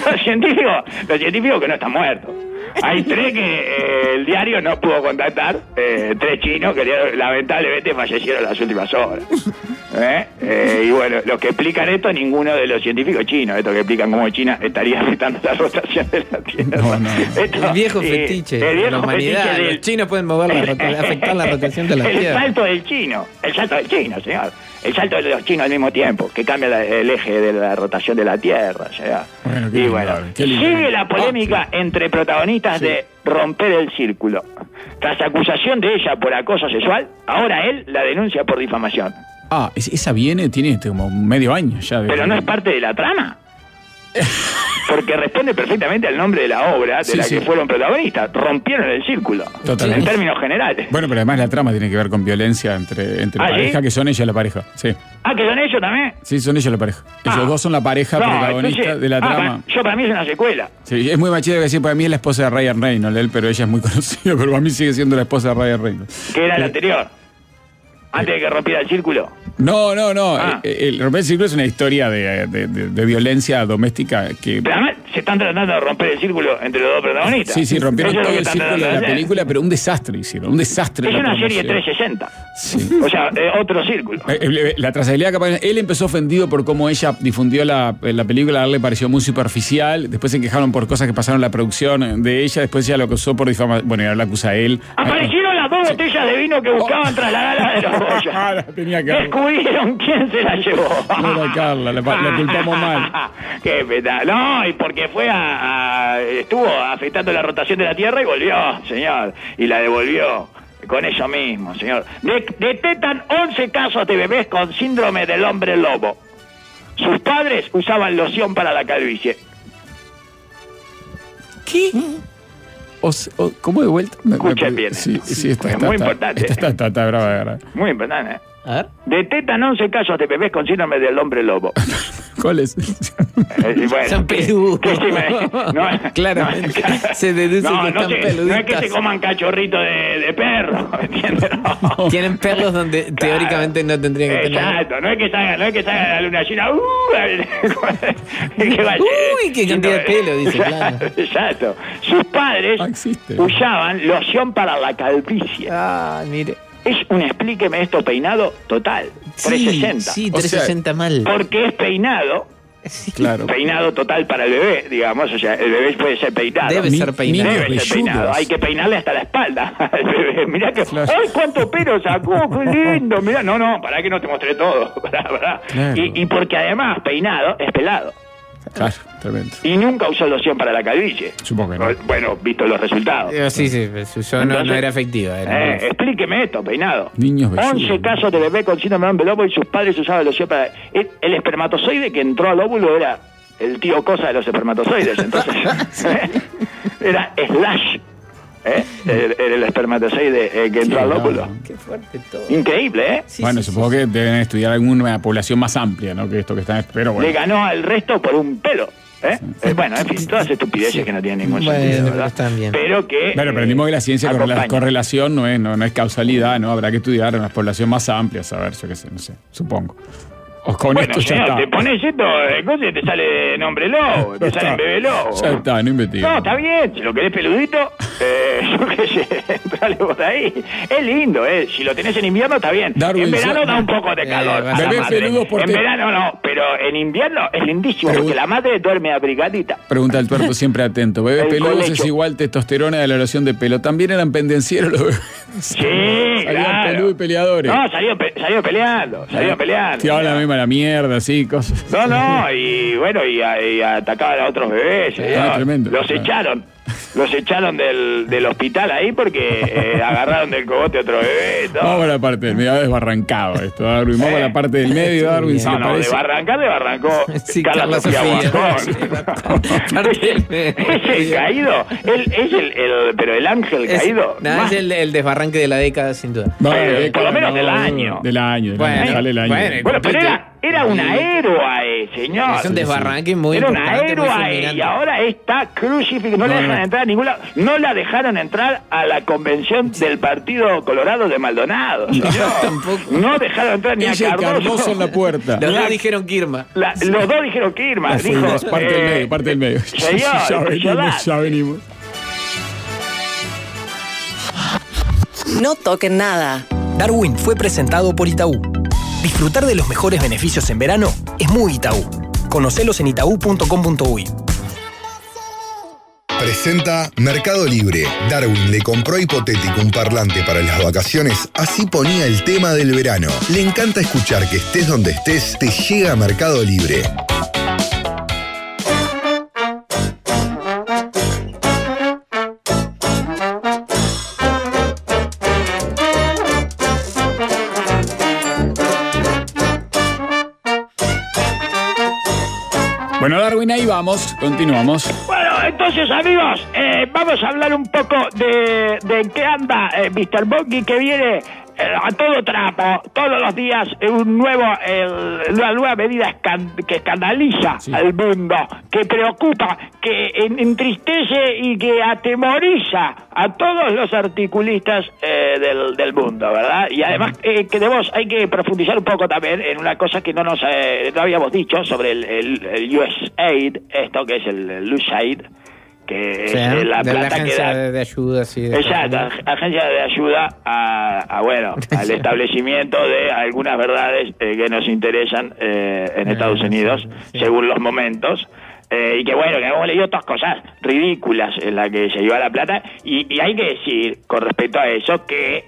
Los científicos que no están muertos. Hay 3 que el diario no pudo contactar, 3 chinos que lamentablemente fallecieron en las últimas horas. Y bueno, los que explican esto, ninguno de los científicos chinos, estos que explican cómo China estaría afectando la rotación de la Tierra. No. El viejo fetiche de la humanidad. Los chinos pueden afectar la rotación de la Tierra. El salto del chino, señor. El salto de los chinos al mismo tiempo, que cambia el eje de la rotación de la Tierra. Sigue la polémica entre protagonistas de Romper el Círculo. Tras acusación de ella por acoso sexual, ahora él la denuncia por difamación. Esa tiene como medio año ya. Pero no es parte de la trama. Porque responde perfectamente al nombre de la obra de la que fueron protagonistas. Rompieron el círculo. Totalmente. En términos generales. Bueno, pero además la trama tiene que ver con violencia entre pareja, ¿sí? que son ellos la pareja. Sí. ¿Que son ellos también? Sí, son ellos la pareja. Ellos dos son la pareja protagonista de la trama. Para mí es una secuela. Sí, es muy machista que decir, para mí es la esposa de Ryan Reynolds, pero ella es muy conocida, pero para mí sigue siendo la esposa de Ryan Reynolds. ¿Qué era la anterior? Antes de que rompiera el círculo. No. El romper el círculo es una historia de violencia doméstica que... Pero además se están tratando de romper el círculo entre los dos protagonistas. Sí, rompieron todo el círculo de la película, pero un desastre hicieron, un desastre. Es una serie 360. Sí. O sea, otro círculo. La trazabilidad capaz... Él empezó ofendido por cómo ella difundió la película, a él le pareció muy superficial, después se quejaron por cosas que pasaron en la producción de ella, después ella lo acusó por difamación, bueno, y ahora la acusa a él. Aparecieron las 2 botellas de vino que buscaban trasladar de los Goya. Descubrieron quién se la llevó. No era Carla, la culpamos mal. Qué pena. No, y porque estuvo afectando la rotación de la Tierra y volvió, señor. Y la devolvió con eso mismo, señor. Detectan 11 casos de bebés con síndrome del hombre lobo. Sus padres usaban loción para la calvicie. ¿Qué? ¿Cómo de vuelta? Escuchen bien. Sí, está muy importante. Está brava. Muy importante. A ver. Detectan 11 casos de bebés con síndrome del hombre lobo. ¿Cuáles? Bueno, son peludos. Claramente. Se deduce que están peluditos. No es que se coman cachorritos de perro, ¿entiendes? No. Tienen perros donde teóricamente no tendrían que tener. Exacto, no es que salga la luna llena. Qué cantidad de pelo, dice, claro. Exacto. Sus padres usaban loción para la calvicie. Mire. Es un explíqueme esto peinado total. 360. Sí, 360 mal. Porque es peinado. Sí. Claro. Peinado total para el bebé, digamos. O sea, el bebé puede ser peinado. Debe ser peinado. Hay que peinarle hasta la espalda al bebé. Mirá que... Claro. ¡Ay, cuánto pelo sacó! ¡Qué lindo! Mirá, no, pará que no te mostré todo. Pará. Claro. Y porque además peinado es pelado. Claro, tremendo. Y nunca usó loción para la calvicie. Supongo que no. Bueno, visto los resultados. Sí, no era efectiva. Explíqueme esto, peinado. Niños 11 casos de bebé con síndrome de hombre lobo y sus padres usaban loción para... El espermatozoide que entró al óvulo era el tío cosa de los espermatozoides. Entonces, era Slash. Era el espermatozoide que entró al óvulo. Qué fuerte todo. Increíble, ¿eh? Sí, supongo que deben estudiar alguna población más amplia, ¿no? Que esto que están... Pero bueno. Le ganó al resto por un pelo. Bueno, en fin, todas estupideces que no tienen ningún sentido, ¿verdad? Están bien. Pero que... Bueno, aprendimos que la ciencia correlación no es causalidad, ¿no? Habrá que estudiar una población más amplia, saber, yo qué sé, no sé, supongo. O con esto ya está. Te pones esto, y te sale nombre lobo, te sale bebé lobo. Ya está, no investigues. No, está bien, si lo querés peludito, yo qué sé, entrale por ahí. Es lindo, Si lo tenés en invierno, está bien. Darwin, en verano da un poco de calor. Bebés peludos porque... En verano no, pero en invierno es lindísimo, porque la madre duerme abrigadita. Pregunta el tuerto siempre atento. Bebés peludos es igual testosterona de la loción de pelo. También eran pendencieros los bebés. Sí, salían peludos y peleadores. No, salieron peleando. Tiraban la misma la mierda, así, cosas. No, y bueno, y atacaban a otros bebés. Tremendo. Los echaron del hospital ahí porque agarraron del cogote otro bebé. Vamos a la parte del medio, desbarrancado esto, Darwin. Vamos a la parte del medio, Darwin. Desbarrancó Carla Sofía Guarcón. Es el caído, pero el ángel caído. Es el desbarranque de la década, sin duda. Por lo menos del año. Del año. Bueno, pero Era una héroa, señor. Es un desbarranque muy era importante. Era una héroa y ahora está crucificada. No la dejan entrar a ningún lado. No la dejaron entrar a la convención del Partido Colorado de Maldonado. Tampoco. No dejaron entrar ni a Cardoso en la puerta. Los dos dijeron Kirma. Los dos dijeron Kirma. Dijo, parte del medio. Señor, ya venimos. No toquen nada. Darwin fue presentado por Itaú. Disfrutar de los mejores beneficios en verano es muy Itaú. Conocelos en itaú.com.uy. Presenta Mercado Libre. Darwin le compró a Hipotético un parlante para las vacaciones, así ponía el tema del verano. Le encanta escuchar que estés donde estés, te llega a Mercado Libre. Bueno, Darwin, ahí vamos, continuamos. Bueno, entonces, amigos, vamos a hablar un poco de qué anda Mr. Bungie, que viene a todo trapo, todos los días, una nueva medida que escandaliza al mundo, que preocupa, que entristece y que atemoriza a todos los articulistas del mundo, ¿verdad? Y además hay que profundizar un poco también en una cosa que no habíamos dicho sobre el USAID, esto que es el USAID, que es la plata agencia que da de ayuda, sí. Exacto, agencia de ayuda al establecimiento de algunas verdades que nos interesan en Estados Unidos, según los momentos. Y que bueno, que hemos leído otras cosas ridículas en las que se lleva la plata, y hay que decir con respecto a eso que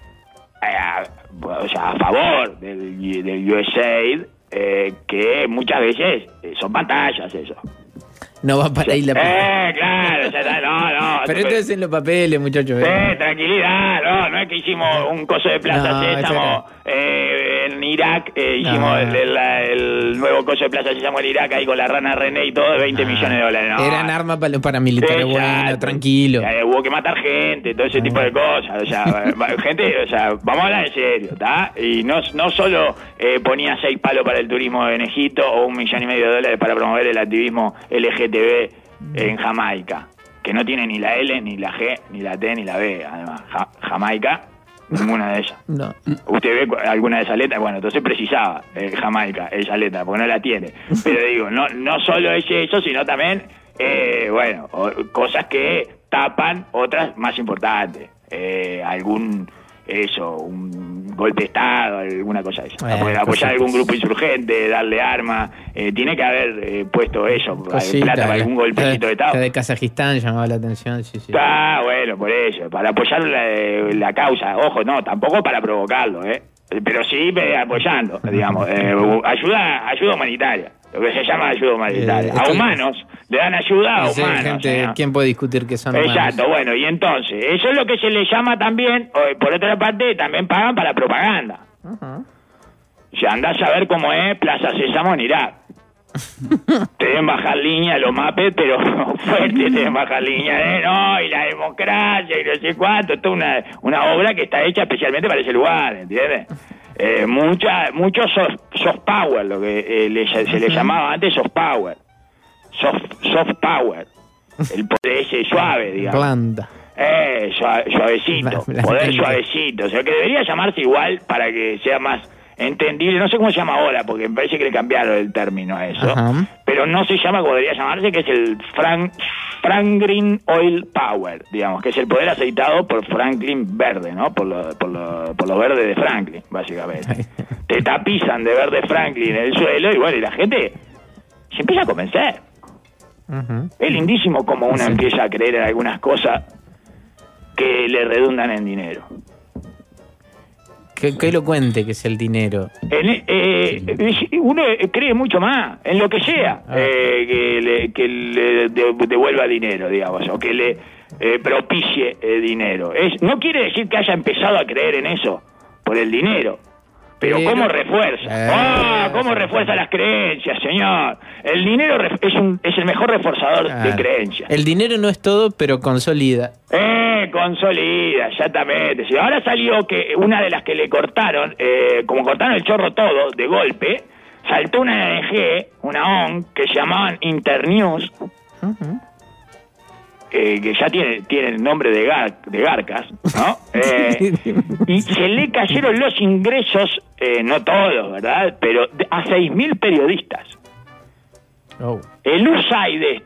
a favor del USAID, que muchas veces son pantallas eso. No va para ahí la plata. Claro, no. Pero esto es en los papeles, muchachos. Tranquilidad, no es que hicimos un coso de Plaza Sésamo en Irak, hicimos el nuevo coso de Plaza Sésamo en Irak, ahí con la rana René y todo, de 20 millones de dólares. No. Eran armas para los paramilitares, bueno, tranquilo. Hubo que matar gente, todo ese tipo de cosas, gente, vamos a hablar en serio, ¿está? Y no solo ponía 6 palos para el turismo en Egipto o $1,5 millones para promover el activismo LGTB en Jamaica, que no tiene ni la L, ni la G, ni la T, ni la B, además. Jamaica, ninguna de ellas. No. ¿Usted ve alguna de esas letras? Bueno, entonces precisaba Jamaica, esa letra, porque no la tiene. Pero digo, no solo es eso, sino también, cosas que tapan otras más importantes. Un golpe de Estado, alguna cosa de esa. Apoyar a algún grupo insurgente, darle armas, tiene que haber puesto eso, plata para algún golpecito de Estado. La de Kazajistán llamaba la atención, sí. Bueno, por eso, para apoyar la causa, ojo, no, tampoco para provocarlo, pero sí apoyando, digamos, ayuda humanitaria. Lo que se llama ayuda humanitaria. A humanos, le dan ayuda a humanos. Gente, ¿quién puede discutir que son humanos? Exacto, bueno, y entonces, eso es lo que se le llama también, por otra parte, también pagan para propaganda. Andás a ver cómo es Plaza Sésamo en Irak. Te deben bajar línea los mapes, pero fuerte te deben bajar línea, y la democracia y no sé cuánto, toda una obra que está hecha especialmente para ese lugar, ¿entiendes? Mucho soft power, lo que se le llamaba antes soft power. Soft power. El poder ese suave, digamos. Blanda. Suavecito. Poder suavecito. O sea, que debería llamarse igual para que sea más entendible. No sé cómo se llama ahora, porque me parece que le cambiaron el término a eso. Pero no se llama como debería llamarse, que es el Franklin Oil Power, digamos, que es el poder aceitado por Franklin Verde, ¿no? Por lo verde de Franklin, básicamente. Te tapizan de verde Franklin el suelo y la gente se empieza a convencer. Es lindísimo como uno empieza a creer en algunas cosas que le redundan en dinero. Qué elocuente que es el dinero. Uno cree mucho más en lo que sea que le devuelva dinero, digamos, o que le propicie dinero. No quiere decir que haya empezado a creer en eso por el dinero, pero ¿cómo refuerza? ¿Cómo refuerza las creencias, señor? El dinero es el mejor reforzador de creencias. El dinero no es todo, pero consolida. Consolida, exactamente. Ahora salió que una de las que le cortaron, como cortaron el chorro todo, de golpe, saltó una ONG, una ONG, que se llamaban Internews, que ya tiene el nombre de Garcas, ¿no? Y se le cayeron los ingresos, no todos, ¿verdad? Pero a 6.000 periodistas. El USAID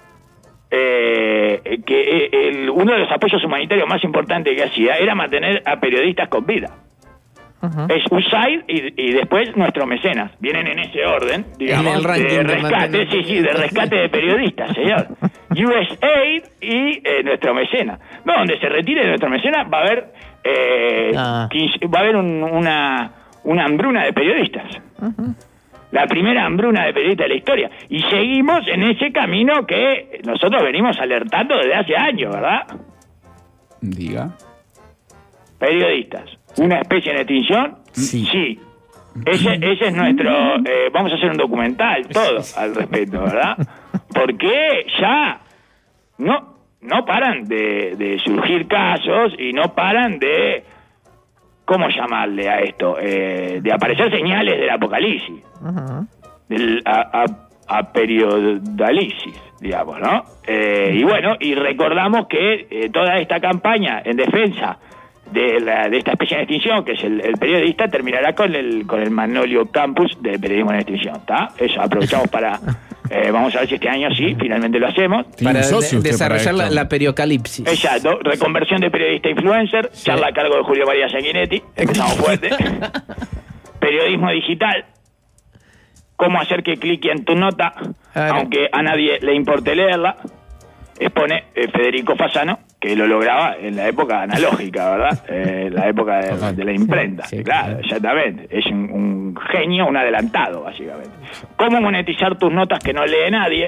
uno de los apoyos humanitarios más importantes que hacía era mantener a periodistas con vida. Es USAID y después nuestros mecenas. Vienen en ese orden, digamos, de rescate, de rescate de periodistas, señor. USAID y nuestro mecenas. No, donde se retire nuestro mecenas va a haber va a haber una hambruna de periodistas. La primera hambruna de periodistas de la historia. Y seguimos en ese camino que nosotros venimos alertando desde hace años, ¿verdad? Diga. Periodistas. ¿Una especie en extinción? Sí. Ese es nuestro... vamos a hacer un documental, todo al respecto, ¿verdad? Porque ya no paran de surgir casos y no paran de... ¿Cómo llamarle a esto? De aparecer señales del apocalipsis. A periodalisis, digamos, ¿no? Y bueno, y recordamos que toda esta campaña en defensa de esta especie en extinción, que es el periodista, terminará con el Magnolio Campus de periodismo en extinción, ¿está? Eso, aprovechamos para... vamos a ver si este año sí, finalmente lo hacemos. Para desarrollar la periocalipsis. Exacto, reconversión de periodista influencer, charla a cargo de Julio María Sanguinetti, empezamos fuerte. Periodismo digital, cómo hacer que clique en tu nota, aunque a nadie le importe leerla. Expone Federico Fasano, que lo lograba en la época analógica, ¿verdad? La época de la imprenta. Sí, claro, exactamente. Es un genio, un adelantado, básicamente. ¿Cómo monetizar tus notas que no lee nadie?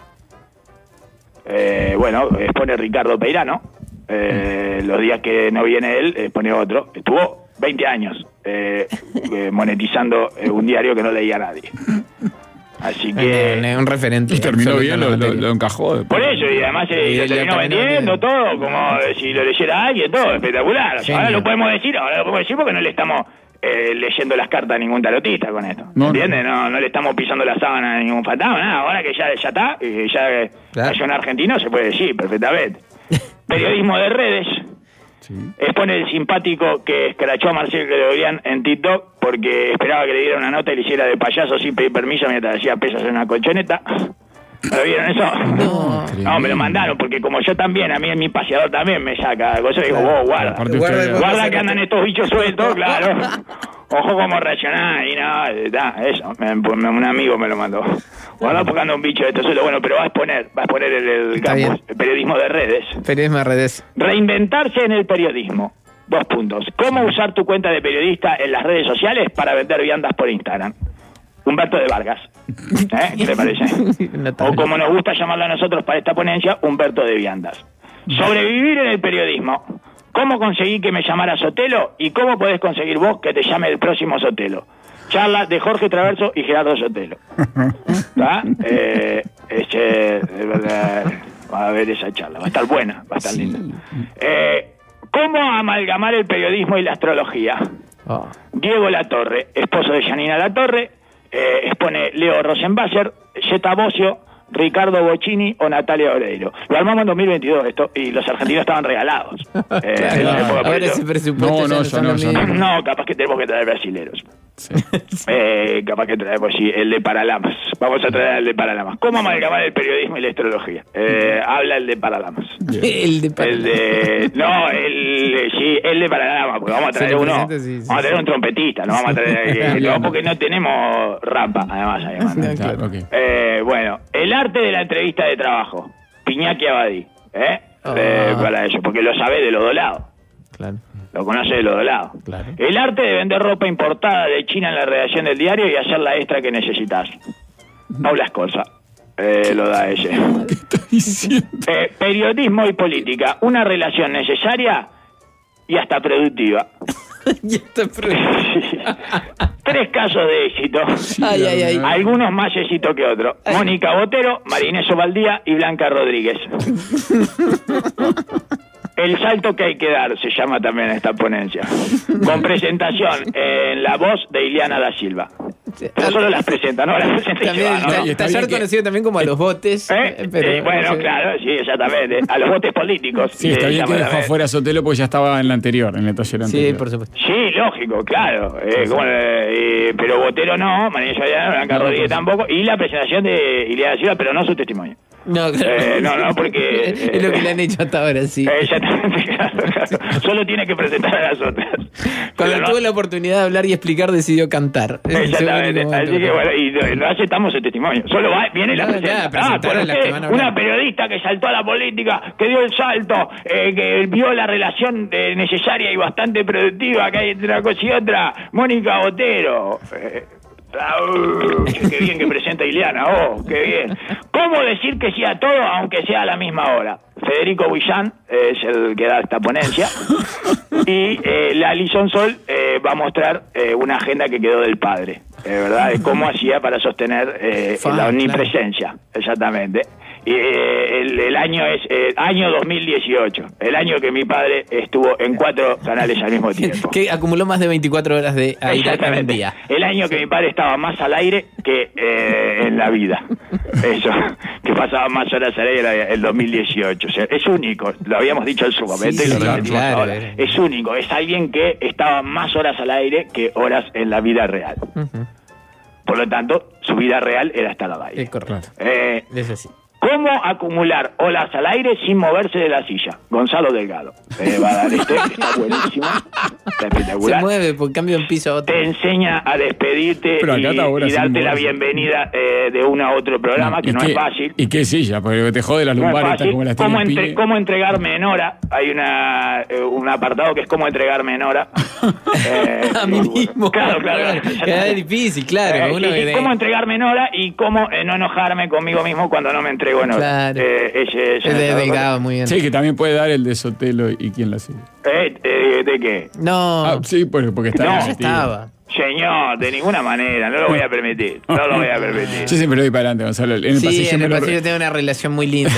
Bueno, expone Ricardo Peirano. Los días que no viene él, expone otro. Estuvo 20 años monetizando un diario que no leía nadie. Así que... un referente. Y terminó bien, lo encajó. Por eso, y además lo terminó vendiendo todo, como si lo leyera alguien, todo espectacular. O sea, ahora lo podemos decir porque no le estamos leyendo las cartas a ningún tarotista con esto. ¿Entiendes? No le estamos pisando la sábana a ningún fantasma, nada. Ahora que ya está, ya cayó en argentino, se puede decir perfectamente. Periodismo de redes. Sí. Expone el simpático que escrachó a Marcelo Gregorian en TikTok porque esperaba que le diera una nota y le hiciera de payaso sin pedir permiso mientras hacía pesas en una colchoneta. ¿Lo vieron eso? No, me lo mandaron porque como yo también, a mí en mi paseador también me saca cosa, digo, vos guarda que andan estos bichos sueltos, claro. Ojo cómo reaccionar y nada, eso, un amigo me lo mandó. Guarda porque anda un bicho de esto suelto, bueno, pero va a exponer el campus, el periodismo de redes. Periodismo de redes. Reinventarse en el periodismo. 2 puntos. ¿Cómo usar tu cuenta de periodista en las redes sociales para vender viandas por Instagram? Humberto de Vargas. ¿Qué te parece? O como nos gusta llamarlo a nosotros para esta ponencia, Humberto de Viandas. Sobrevivir en el periodismo. ¿Cómo conseguí que me llamara Sotelo? ¿Y cómo podés conseguir vos que te llame el próximo Sotelo? Charla de Jorge Traverso y Gerardo Sotelo. ¿Está? Va a ver esa charla. Va a estar buena, va a estar linda. ¿Cómo amalgamar el periodismo y la astrología? Diego Latorre, esposo de Janina Latorre, expone Leo Rosenbasser, Zeta Bocio, Ricardo Bocchini o Natalia Oreiro. Lo armamos en 2022 esto y los argentinos estaban regalados. Ahora ese presupuesto no, capaz que tenemos que traer brasileros. Sí. Capaz que traemos el de Paralamas. Vamos a traer el de Paralamas. ¿Cómo amalgamar el periodismo y la astrología? Habla el de Paralamas. El de Paralamas. El de Paralamas, porque vamos a traer uno. Vamos a traer un trompetista, no vamos a traer no, porque no tenemos rampa, además. Claro, okay. Bueno, el arte de la entrevista de trabajo. Piñaki Abadí, para ellos, porque lo sabe de los dos lados. Claro. Lo conoce de los dos lados. Claro. El arte de vender ropa importada de China en la redacción del diario y hacer la extra que necesitas. Paula Escorza. Lo da ese. ¿Qué estás diciendo? Periodismo y política. Una relación necesaria y hasta productiva. 3 casos de éxito. Algunos más éxito que otros. Mónica Botero, Marinés Ovaldía y Blanca Rodríguez. El salto que hay que dar se llama también esta ponencia. Con presentación en la voz de Ileana da Silva. solo las presenta, no las presenta. También Tallar conocido también como a los botes. Pero, bueno, claro, sí, exactamente. A los botes políticos. Sí, está bien que dejó afuera a Sotelo porque ya estaba en la anterior, en el taller anterior. Sí, por supuesto. Sí, lógico, claro. Pero Botero no, María Soriano, Blanca Rodríguez tampoco. Y la presentación de Ileana Silva, pero no su testimonio. No, claro. No, porque... es lo que le han hecho hasta ahora, sí. Exactamente, claro. Solo tiene que presentar a las otras. Cuando tuvo la oportunidad de hablar y explicar, decidió cantar. Exactamente. Así que bueno, y no aceptamos el testimonio. Solo viene la presentación. Una periodista que saltó a la política, que dio el salto, que vio la relación necesaria y bastante productiva que hay entre una cosa y otra. Mónica Botero. Qué bien que presenta Ileana, qué bien. ¿Cómo decir que sí a todo aunque sea a la misma hora? Federico Buillán es el que da esta ponencia y la Alison Sol va a mostrar una agenda que quedó del padre, ¿verdad? De cómo hacía para sostener la omnipresencia, exactamente. Y el año es año 2018, el año que mi padre estuvo en 4 canales al mismo tiempo. Que acumuló más de 24 horas de aire en un día. El año que mi padre estaba más al aire que en la vida. Eso, que pasaba más horas al aire el 2018. O sea, es único, lo habíamos dicho en su momento y lo repetimos ahora. Es único, es alguien que estaba más horas al aire que horas en la vida real. Por lo tanto, su vida real era estar al aire. Es correcto. Es así. ¿Cómo acumular olas al aire sin moverse de la silla? Gonzalo Delgado. Va a dar está buenísimo. Está espectacular. Se mueve, por cambio en piso a otro. Te enseña a despedirte y darte la bienvenida de uno a otro programa, que no es fácil. ¿Y qué silla? Porque te jode las lumbares. No es fácil. ¿Cómo entregarme en hora? Hay un apartado que es cómo entregarme en hora. A mí mismo. Claro. Es difícil, claro. ¿Cómo entregarme en hora y cómo no enojarme conmigo mismo cuando no me entrego? Bueno, claro. Es de Delgado, muy bien. Sí, que también puede dar el de Sotelo y quién la sigue. ¿De qué? No. Sí, porque está ya estaba. Señor, de ninguna manera, no lo voy a permitir. No lo voy a permitir. Yo siempre lo doy para adelante, Gonzalo. En el pasillo tengo una relación muy linda.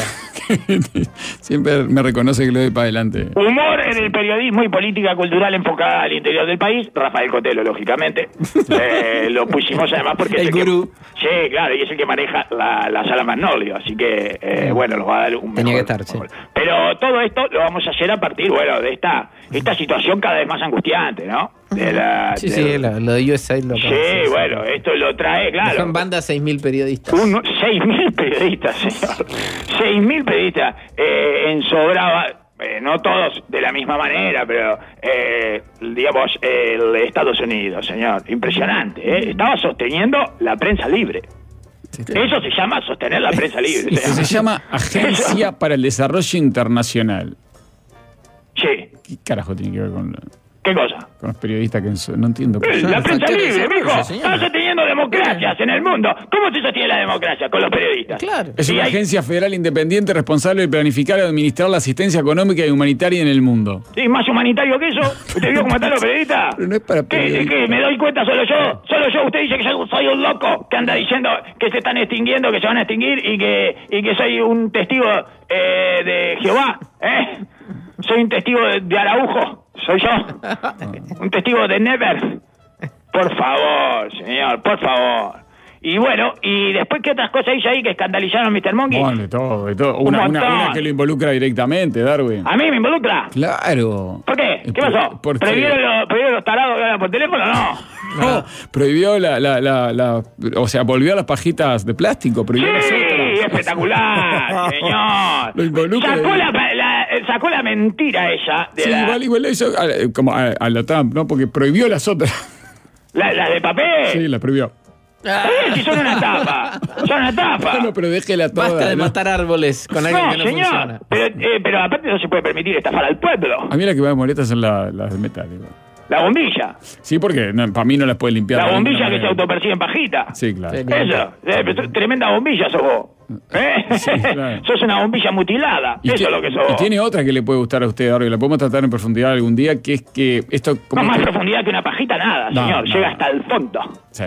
Siempre me reconoce que lo doy para adelante. Humor en el periodismo y política cultural enfocada al interior del país. Rafael Cotelo, lógicamente. Lo pusimos además porque el gurú. Sí, claro, y es el que maneja la sala Magnolio. Así que, bueno, nos va a dar un Tenía mejor, que estar, sí. Pero todo esto lo vamos a hacer a partir, de esta situación cada vez más angustiante, ¿no? Lo de USAID lo acaba. Sí, bueno, esto lo trae, claro. Son banda 6.000 periodistas. 6.000 periodistas, señor. 6.000 periodistas en Sobraba, no todos de la misma manera, pero digamos, el Estados Unidos, señor. Impresionante, ¿eh? Estaba sosteniendo la prensa libre. Eso se llama sostener la prensa libre. Eso se llama Agencia para el Desarrollo Internacional. Sí. ¿Qué carajo tiene que ver con ¿Qué cosa? Con los periodistas que no entiendo. La prensa libre, mijo. Están sosteniendo democracias en el mundo. ¿Cómo se sostiene la dememocracia? Con los periodistas. Claro. Es una agencia federal independiente responsable de planificar y administrar la asistencia económica y humanitaria en el mundo. Sí, más humanitario que eso. ¿Usted vio cómo están los periodistas? Pero no es para periodistas. ¿Qué? ¿Me doy cuenta solo yo? Solo yo. Usted dice que yo soy un loco que anda diciendo que se están extinguiendo, que se van a extinguir y que soy un testigo de Jehová. Soy un testigo de Araujo. Soy yo. Un testigo de Never. Por favor, señor, por favor. Y bueno, y después, ¿qué otras cosas hizo ahí que escandalizaron a Mr. Monkey? Bueno, de todo. Una que lo involucra directamente, Darwin. ¿A mí me involucra? Claro. ¿Por qué? ¿Qué pasó? ¿Prohibieron los tarados que hablan por teléfono o no? No, prohibió o sea, volvió a las pajitas de plástico, prohibió las otras. Sí, espectacular, señor. Lo involucra. Sacó la mentira ella. Igual lo hizo como a la Trump, ¿no? Porque prohibió las otras. ¿Las de papel? Sí, las prohibió. Si son una estafa. Son una estafa. Bueno, pero déjela toda. Basta de matar árboles con algo que no funciona. Pero aparte no se puede permitir estafar al pueblo. A mí la que me molesta son las de metal. La bombilla. Sí, porque para mí no las puede limpiar. La bombilla que se autopercibe en pajita. Sí, claro. Eso. Tremenda bombilla sos vos. Sí, claro. Sos una bombilla mutilada. Eso es lo que sos. Y tiene otra que le puede gustar a usted, Darwin. La podemos tratar en profundidad algún día, que es que esto... No más profundidad que una pajita, nada, señor. Llega hasta el fondo. Sí.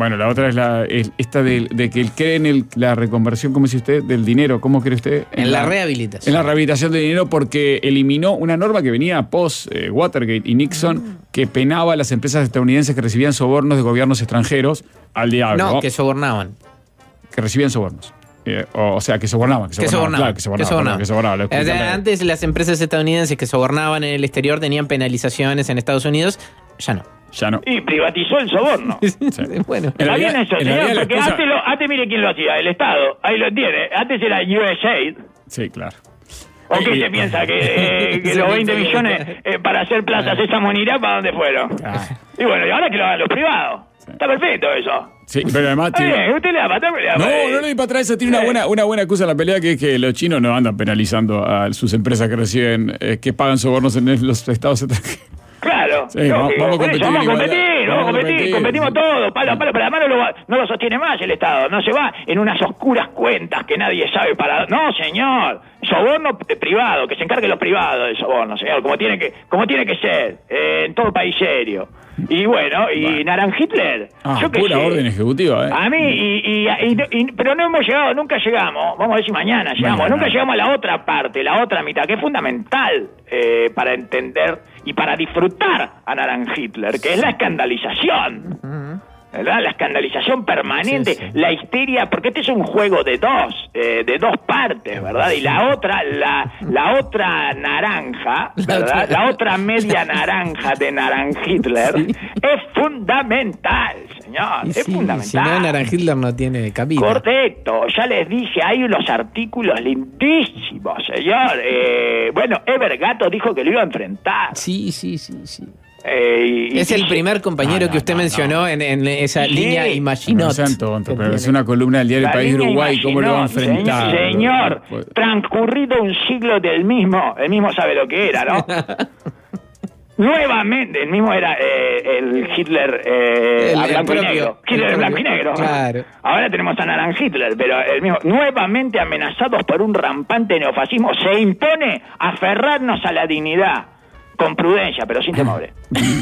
Bueno, la otra es esta de que él cree en la reconversión, ¿cómo dice usted? Del dinero. ¿Cómo cree usted? En la rehabilitación. En la rehabilitación del dinero porque eliminó una norma que venía post Watergate y Nixon que penaba a las empresas estadounidenses que recibían sobornos de gobiernos extranjeros al diablo. No, que sobornaban. Que recibían sobornos. O sea, que sobornaban. Que sobornaban. Antes las empresas estadounidenses que sobornaban en el exterior tenían penalizaciones en Estados Unidos, ya no. Ya no. Y privatizó el soborno. Sí. Bueno. Está bien eso, señor, porque antes mire quién lo hacía, el Estado. Ahí lo tiene. Antes era USAID. Sí, claro. ¿O qué se piensa? Que los 20 millones para hacer Plaza Sésamo en Irak, ¿para dónde fueron? Y bueno, y ahora que lo hagan los privados. Sí. Está perfecto eso. Sí, pero además usted le da para atrás, no le di para atrás. Eso tiene una buena excusa en la pelea, que es que los chinos no andan penalizando a sus empresas que reciben, que pagan sobornos en los estados extranjeros. Claro, sí, vamos a competir, competimos todos, palo, pero además no lo sostiene más el Estado, no se va en unas oscuras cuentas que nadie sabe para... No, señor, soborno privado, que se encargue los privados del soborno, señor, como tiene que ser, en todo país serio. Y bueno, Naran Hitler, yo pura orden ejecutiva, A mí, pero no hemos llegado, nunca llegamos, vamos a ver si mañana llegamos, nunca llegamos a la otra parte, la otra mitad, que es fundamental para entender y para disfrutar a Naran Hitler, que es la escandalización. ¿Verdad? La escandalización permanente, la histeria, porque este es un juego de dos partes, ¿verdad? Y la otra naranja, ¿verdad? La otra media naranja de Naran Hitler es fundamental, señor, es fundamental. Si no, Naran Hitler no tiene cabida. Correcto, ya les dije, hay unos artículos lindísimos, señor. Bueno, Evergato dijo que lo iba a enfrentar. Sí. Es el primer compañero que usted mencionó en esa línea Imaginot. No sean tontos, pero es una columna del diario El País de Uruguay, ¿cómo lo va a enfrentar? Señor, transcurrido un siglo del mismo, el mismo sabe lo que era, ¿no? Nuevamente, el mismo era el Hitler blanco y negro. Hitler blanco y negro. Claro. Ahora tenemos a Naran Hitler, pero el mismo, nuevamente amenazados por un rampante neofascismo, se impone aferrarnos a la dignidad. Con prudencia, pero sin temores.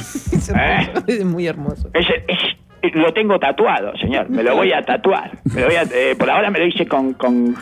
Es muy hermoso. Lo tengo tatuado, señor. Me lo voy a tatuar. Por ahora me lo hice con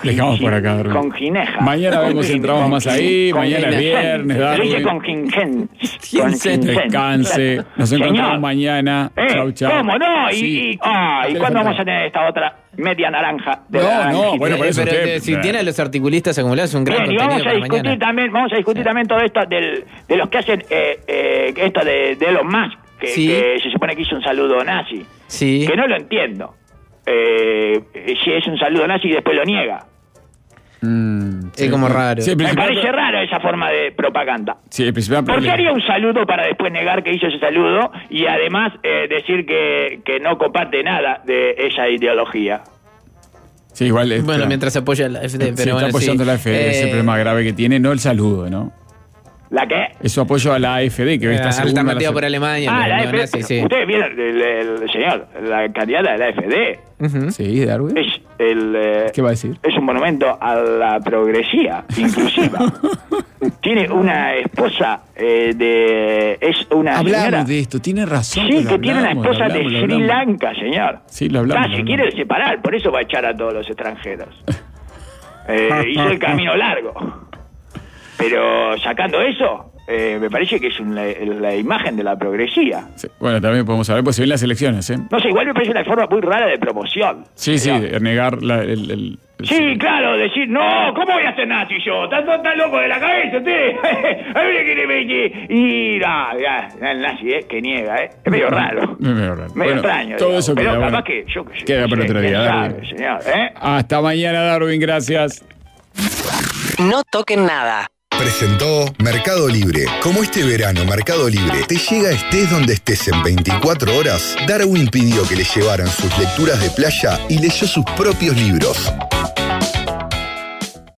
gineja. Mañana vemos si entramos más ahí. Mañana es viernes. Me lo hice con ginseng. Descanse. Nos encontramos mañana. Chau. ¿Cómo no? ¿Y cuándo vamos a tener esta otra media naranja? Bueno, por eso si tiene a los articulistas acumulados, es un gran contenido vamos a discutir también todo esto de los que hacen esto de Elon Musk. Que se supone que hizo un saludo nazi. Sí. Que no lo entiendo. Si es un saludo nazi y después lo niega. Es como raro. Sí, me parece raro esa forma de propaganda. Sí, ¿Por qué haría un saludo para después negar que hizo ese saludo y además decir que no comparte nada de esa ideología? Sí, igual. Bueno, mientras apoya a la AfD. Pero está apoyando a la AfD, es el problema grave que tiene, no el saludo, ¿no? ¿La qué? Es su apoyo a la AfD, que hoy está segunda. Alternativa por Alemania. La AfD. Sí. Ustedes vieron, el señor, la candidata de la AfD. Sí, Darwin. ¿Qué va a decir? Es un monumento a la progresía inclusiva. Tiene una esposa es una hablamos señora. De esto, tiene razón. Sí, que tiene una esposa de Sri Lanka, señor. Sí, lo hablamos. Se quiere separar, por eso va a echar a todos los extranjeros. Hizo el camino largo. Pero sacando eso, me parece que es la imagen de la progresía. Sí, bueno, también podemos saber, pues se ven las elecciones, ¿eh? No sé, igual me parece una forma muy rara de promoción. Sí, de negar Sí, claro, decir, no, ¿cómo voy a ser nazi yo? ¿Estás loco de la cabeza usted? Y el nazi, que niega, Es medio raro. Medio extraño. Todo eso pero queda, capaz que yo que sé. Queda para otro día, Darwin. Señor, Hasta mañana, Darwin, gracias. No toquen nada. Presentó Mercado Libre. Como este verano Mercado Libre te llega estés donde estés en 24 horas, Darwin pidió que le llevaran sus lecturas de playa y leyó sus propios libros.